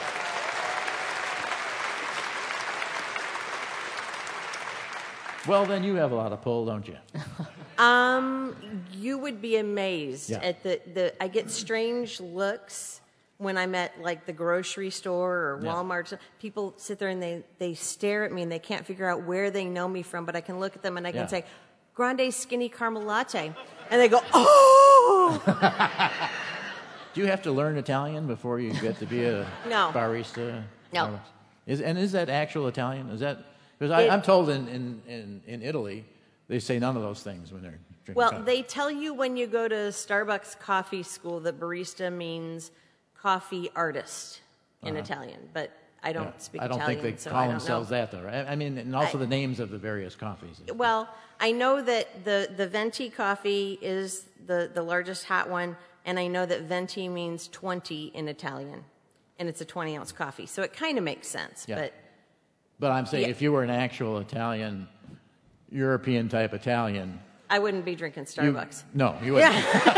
Well, then you have a lot of pull, don't you? Um, you would be amazed Yeah. at the, the. I get strange looks when I'm at like the grocery store or Yeah. Walmart. People sit there and they they stare at me and they can't figure out where they know me from. But I can look at them and I can Yeah. say, "Grande skinny caramel latte," and they go, "Oh!" Do you have to learn Italian before you get to be a No. barista? No. Is and is that actual Italian? Is that because It- I'm told in, in, in, in Italy they say none of those things when they're drinking Well, coffee. they tell you when you go to Starbucks coffee school that barista means coffee artist in Uh-huh. Italian, but I don't Yeah. speak I don't Italian, think they so call I don't themselves know. that though, right? I mean, and also I- the names of the various coffees. Well, I know that the, the venti coffee is the, the largest hot one, and I know that venti means twenty in Italian, and it's a twenty ounce coffee, so it kind of makes sense. Yeah. But But I'm saying Yeah. if you were an actual Italian, European type Italian, I wouldn't be drinking you- Starbucks. no, you wouldn't.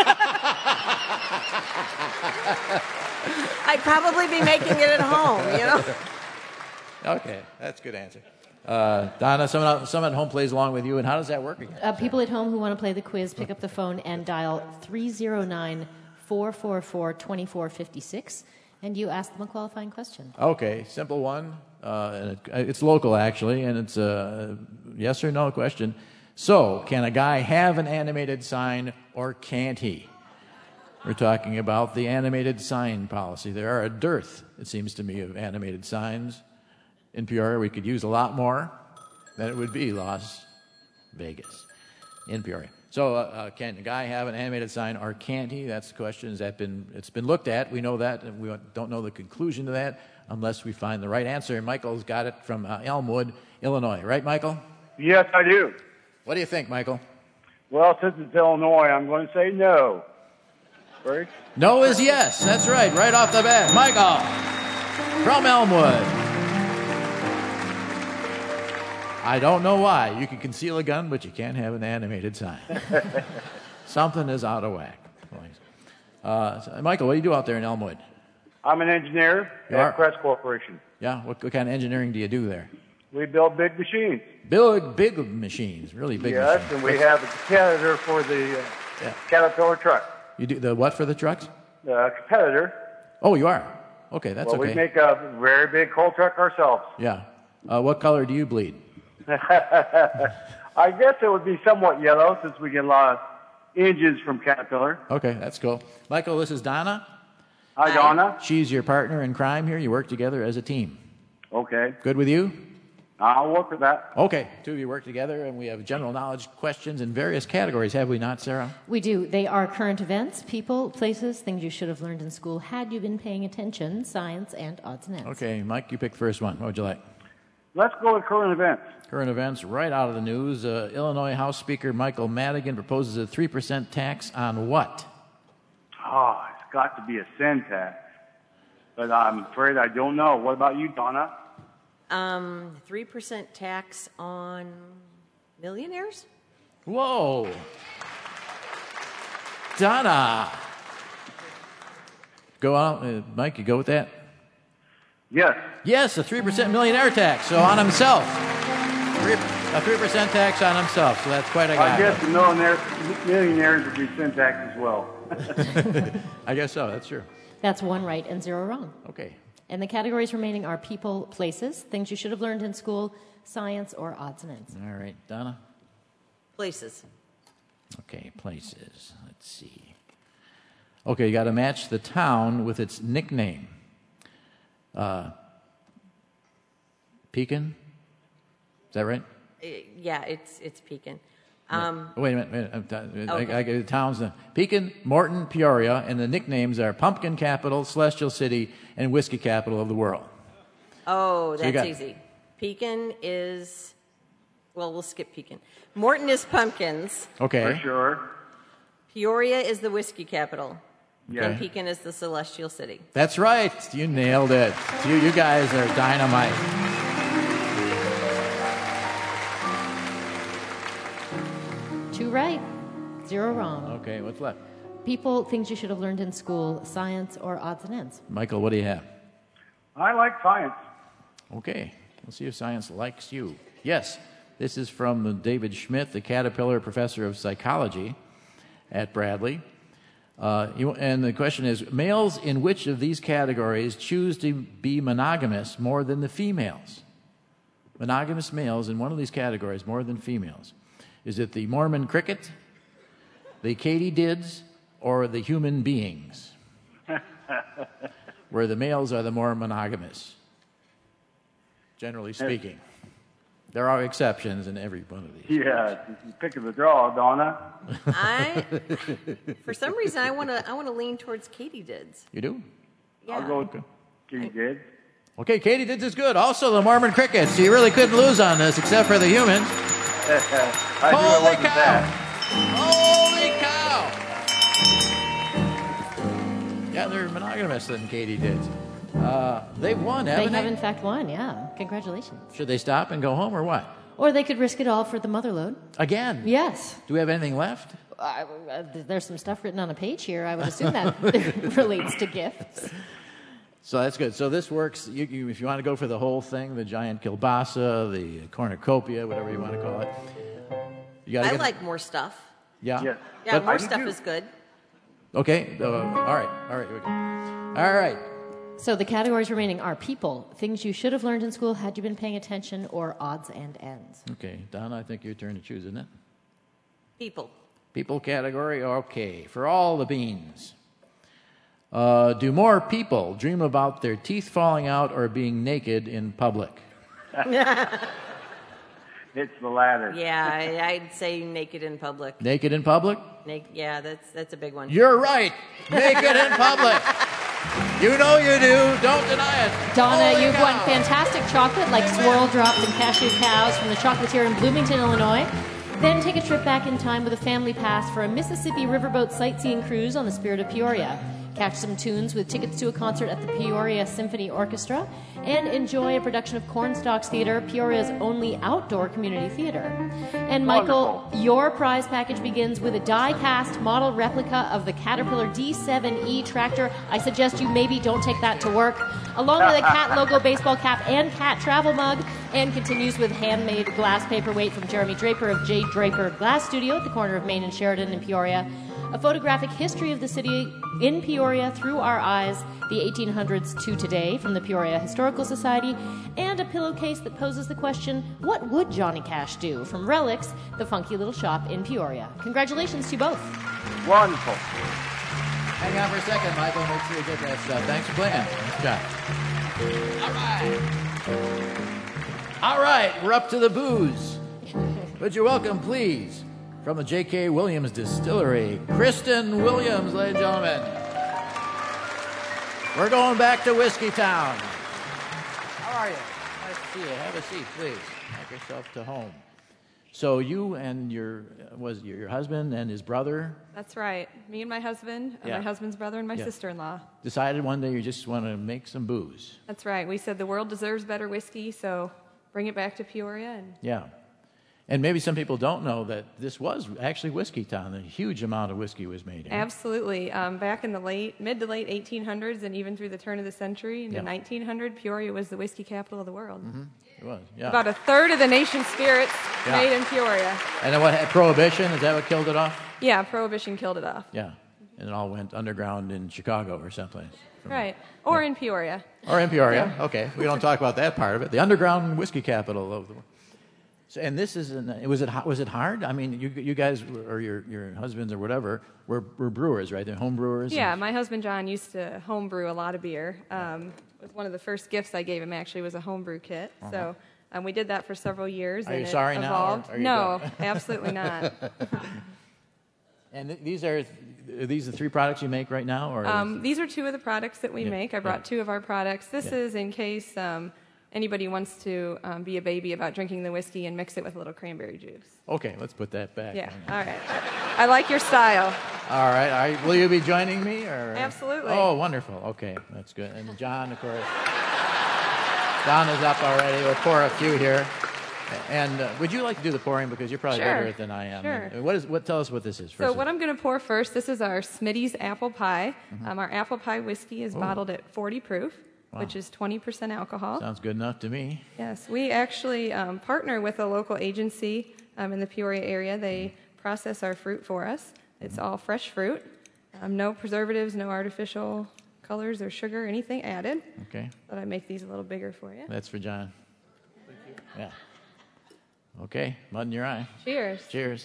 I'd probably be making it at home, you know? Okay, that's a good answer. Uh, Donna, someone, someone at home plays along with you, and how does that work again? Uh, people at home who want to play the quiz, pick up the phone and dial three oh nine, four four four, two four five six, and you ask them a qualifying question. Okay, simple one. Uh, and it, it's local, actually, and it's a yes or no question. So, can a guy have an animated sign, or can't he? We're talking about the animated sign policy. There are a dearth, it seems to me, of animated signs. In Peoria, we could use a lot more than it would be Las Vegas in Peoria. So, uh, uh, can a guy have an animated sign, or can't he? That's the question. Has that been? It's been looked at. We know that, and we don't know the conclusion to that unless we find the right answer. And Michael's got it from uh, Elmwood, Illinois, right, Michael? Yes, I do. What do you think, Michael? Well, since it's Illinois, I'm going to say no. Right? No is yes. That's right. Right off the bat, Michael from Elmwood. I don't know why. You can conceal a gun, but you can't have an animated sign. Something is out of whack. Uh, so, Michael, what do you do out there in Elmwood? I'm an engineer You at are? Crest Corporation. Yeah, what, what kind of engineering do you do there? We build big machines. Big, big machines, really big yes, machines. and we have a competitor for the uh, Yeah. Caterpillar truck. You do the what for the trucks? The competitor. Oh, you are. Okay, that's well, okay. we make a very big coal truck ourselves. Yeah. Uh, what color do you bleed? I guess it would be somewhat yellow since we get a lot of engines from Caterpillar. Okay, that's cool. Michael, this is Donna. Hi, Donna. She's your partner in crime here. You work together as a team. Okay. Good with you? I'll work with that. Okay. Two of you work together, and we have general knowledge questions in various categories, have we not, Sarah? We do. They are current events, people, places, things you should have learned in school had you been paying attention, science, and odds and ends. Okay, Mike, you pick the first one. What would you like? Let's go with current events. Current events, right out of the news. Uh, Illinois House Speaker Michael Madigan proposes a three percent tax on what? Oh, it's got to be a sin tax. But I'm afraid I don't know. What about you, Donna? Um, three percent tax on millionaires? Whoa. Donna. Go out, uh, Mike. You go with that? Yes. Yes, a three percent millionaire tax. So on himself, three, a three percent tax on himself. So that's quite a guy. I guess the millionaire, millionaires would be sin tax as well. I guess so. That's true. That's one right and zero wrong. Okay. And the categories remaining are people, places, things you should have learned in school, science, or odds and ends. All right, Donna. Places. Okay, places. Let's see. Okay, you got to match the town with its nickname. Uh, Pekin? Is that right? Uh, yeah, it's it's Pekin. Um, Oh, wait a minute. Wait a minute. I'm t- Okay. I, I get the towns. uh, Pekin, Morton, Peoria, and the nicknames are Pumpkin Capital, Celestial City, and Whiskey Capital of the World. Oh, So you that's got- easy. Pekin is, well, we'll skip Pekin. Morton is pumpkins. Okay. For sure. Peoria is the whiskey capital. Yeah. And Pekin is the celestial city. That's right. You nailed it. You, you guys are dynamite. Two right, zero wrong. Okay, what's left? People, things you should have learned in school, science, or odds and ends. Michael, what do you have? I like science. Okay, let's see if science likes you. Yes, this is from David Schmidt, the Caterpillar Professor of Psychology at Bradley. Uh, you, and the question is, males in which of these categories choose to be monogamous more than the females? Monogamous males in one of these categories more than females. Is it the Mormon cricket, the katydids, or the human beings? Where the males are the more monogamous, generally speaking. There are exceptions in every one of these. Yeah, you're picking the draw, Donna. I, for some reason, I want to I want to lean towards katydids. You do? Yeah. I'll go with katydids. Okay, katydids is good. Also, the Mormon crickets. You really couldn't lose on this, except for the humans. I knew it Holy wasn't cow! that. Holy cow! Yeah, they're monogamous than katydids. Uh, they've won, They haven't have, they? in fact, won, yeah. Congratulations. Should they stop and go home or what? Or they could risk it all for the motherlode. Again? Yes. Do we have anything left? Uh, uh, there's some stuff written on a page here. I would assume that relates to gifts. So that's good. So this works. You, you, if you want to go for the whole thing, the giant kielbasa, the cornucopia, whatever you want to call it. You gotta I get, like more stuff. Yeah. Yes. Yeah, But- more stuff is good. Okay. Uh, all right. All right. Here we go. All right. So the categories remaining are people, things you should have learned in school had you been paying attention, or odds and ends. Okay, Donna, I think your turn to choose, isn't it? People. People category. Okay. For all the beans. Uh, do more people dream about their teeth falling out or being naked in public? It's the latter. Yeah, I, I'd say naked in public. Naked in public? Naked, yeah, that's that's a big one. You're right. Naked in public. You know you do. Don't deny it. Donna, Holy you've cow. won fantastic chocolate like swirl drops and cashew cows from the chocolatier in Bloomington, Illinois. Then take a trip back in time with a family pass for a Mississippi riverboat sightseeing cruise on the Spirit of Peoria. Catch some tunes with tickets to a concert at the Peoria Symphony Orchestra, and enjoy a production of Cornstalks Theater, Peoria's only outdoor community theater. And Michael, Wonderful. your prize package begins with a die-cast model replica of the Caterpillar D seven E tractor. I suggest you maybe don't take that to work, along with a cat logo baseball cap and cat travel mug, and continues with handmade glass paperweight from Jeremy Draper of J. Draper Glass Studio at the corner of Main and Sheridan in Peoria, a photographic history of the city in Peoria through our eyes, the eighteen hundreds to today from the Peoria Historical Society, and a pillowcase that poses the question, what would Johnny Cash do? From Relics, the funky little shop in Peoria. Congratulations to you both. Wonderful. Hang on for a second, Michael. Make sure you get that stuff. Thanks for playing. Good job. All right. All right, we're up to the booze. Would you welcome, please, from the J K. Williams Distillery, Kristen Williams, ladies and gentlemen. We're going back to Whiskey Town. How are you? Nice to see you. Have a seat, please. Make yourself to home. So you and your was your, your husband and his brother That's right. Me and my husband, and Yeah. my husband's brother, and my Yeah. sister-in-law. decided one day you just want to make some booze. That's right. We said the world deserves better whiskey, so bring it back to Peoria. And Yeah. And maybe some people don't know that this was actually Whiskey Town. A huge amount of whiskey was made here. Absolutely. Um, back in the late, mid to late eighteen hundreds, and even through the turn of the century into Yeah. nineteen hundred, Peoria was the whiskey capital of the world. Mm-hmm. It was, yeah. About a third of the nation's spirits Yeah. made in Peoria. And then what? Prohibition? Is that what killed it off? Yeah, Prohibition killed it off. Yeah. And it all went underground in Chicago or someplace. Right. Or in Peoria. Or in Peoria. Yeah. Okay. We don't talk about that part of it. The underground whiskey capital of the world. So, and this is an, was it ho- was it hard? I mean, you you guys were- or your your husbands or whatever were were brewers, right? They're home brewers. Yeah, my husband John used to homebrew a lot of beer. Um, it was one of the first gifts I gave him actually was a homebrew kit. Uh-huh. So um, we did that for several years. Are and you it sorry now, or evolved. are you no, good? absolutely not. And th- these are are these the three products you make right now, or Um, these are two of the products that we Yeah, make. I brought yeah. two of our products. This Yeah. is in case um, anybody wants to um, be a baby about drinking the whiskey and mix it with a little cranberry juice. okay? Let's put that back. Yeah, all right. I like your style. All right. Are you, will you be joining me, or Absolutely. Oh, wonderful. Okay, that's good. And John, of course. John is up already. We'll pour a few here. And uh, would you like to do the pouring because you're probably Sure. better at it than I am? Sure. And what is what? Tell us what this is first. So what I'm going to pour first, this is our Smitty's Apple Pie. Mhm. Um, our apple pie whiskey is Ooh. bottled at forty proof, Wow. which is twenty percent alcohol. Sounds good enough to me. Yes, we actually um, partner with a local agency um, in the Peoria area. They process our fruit for us. It's all fresh fruit, um, no preservatives, no artificial colors or sugar, anything added. Okay. Thought I'd make these a little bigger for you. That's for John. Yeah. Okay. Mud in your eye. Cheers. Cheers.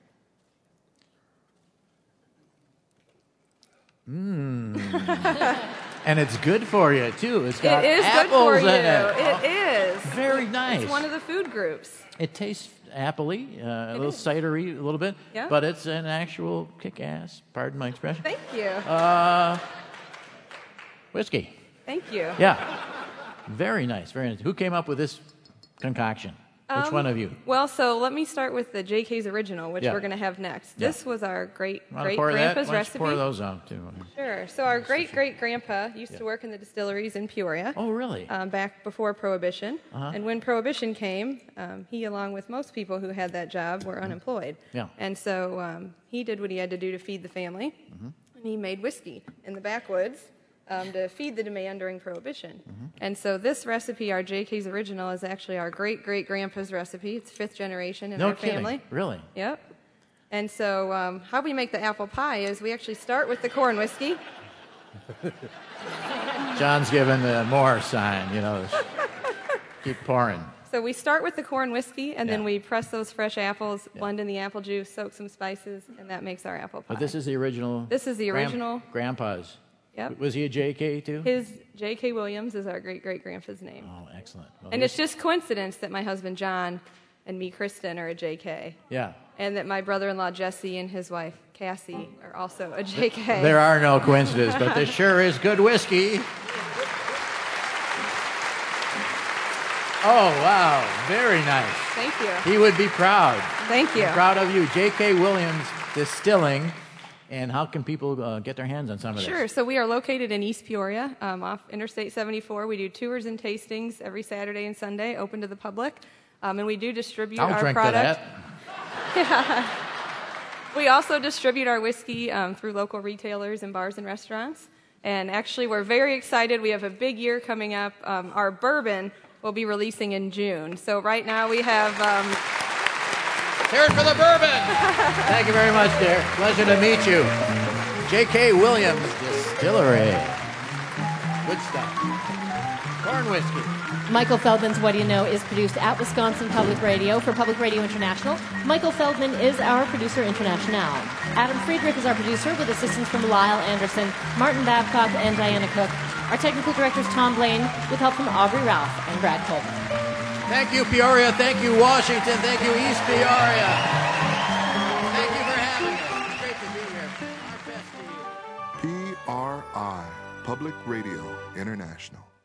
Mmm. And it's good for you too. It's got It is good apples for in you. it. It is. Very nice. It's one of the food groups. It tastes appley, uh, a It little is. cidery, a little bit. Yeah. But it's an actual kick-ass, pardon my expression. Thank you. Uh, whiskey. Thank you. Yeah. Very nice. Very nice. Who came up with this concoction? Which Um, one of you? Well, so let me start with the J K's original, which Yeah. we're going to have next. Yeah. This was our great Wanna great pour that? grandpa's Why don't you recipe. pour those out too. Sure. So our great great grandpa used to work in the distilleries in Peoria. Oh, really? Um, back before Prohibition. Uh-huh. And when Prohibition came, um, he, along with most people who had that job, were unemployed. Yeah. And so um, he did what he had to do to feed the family, Mhm. and he made whiskey in the backwoods um, to feed the demand during Prohibition. Mm-hmm. And so this recipe, our J K's original, is actually our great great grandpa's recipe. It's fifth generation in No our kidding. family. Really? Yep. And so um, how we make the apple pie is we actually start with the corn whiskey. John's giving the more sign, you know. Keep pouring. So we start with the corn whiskey, and then Yeah. we press those fresh apples, blend in the apple juice, soak some spices, and that makes our apple pie. But this is the original. This is the Gran- original. Grandpa's. Yep. Was he a J K too? His J K. Williams is our great great grandpa's name. Oh, excellent. Well, And this- it's just coincidence that my husband John and me, Kristen, are a J K. Yeah. And that my brother-in-law Jesse and his wife Cassie are also a J K. There are no coincidences, but there sure is good whiskey. Oh, wow. Very nice. Thank you. He would be proud. Thank you. I'm proud of you. J K. Williams Distilling. And how can people uh, get their hands on some of this? Sure. So we are located in East Peoria, um, off Interstate seventy-four. We do tours and tastings every Saturday and Sunday, open to the public, um, and we do distribute I'll our drink product. to that. Yeah. We also distribute our whiskey um, through local retailers and bars and restaurants. And actually, we're very excited. We have a big year coming up. Um, our bourbon will be releasing in June. So right now we have. Um, Hear it for the bourbon! Thank you very much, dear. Pleasure to meet you. J K. Williams Distillery. Good stuff. Corn whiskey. Michael Feldman's What Do You Know is produced at Wisconsin Public Radio for Public Radio International. Michael Feldman is our producer international. Adam Friedrich is our producer with assistance from Lyle Anderson, Martin Babcock, and Diana Cook. Our technical director is Tom Blaine with help from Aubrey Ralph and Brad Coleman. Thank you, Peoria. Thank you, Washington. Thank you, East Peoria. Thank you for having us. It's great to be here. Our best to you. P R I, Public Radio International.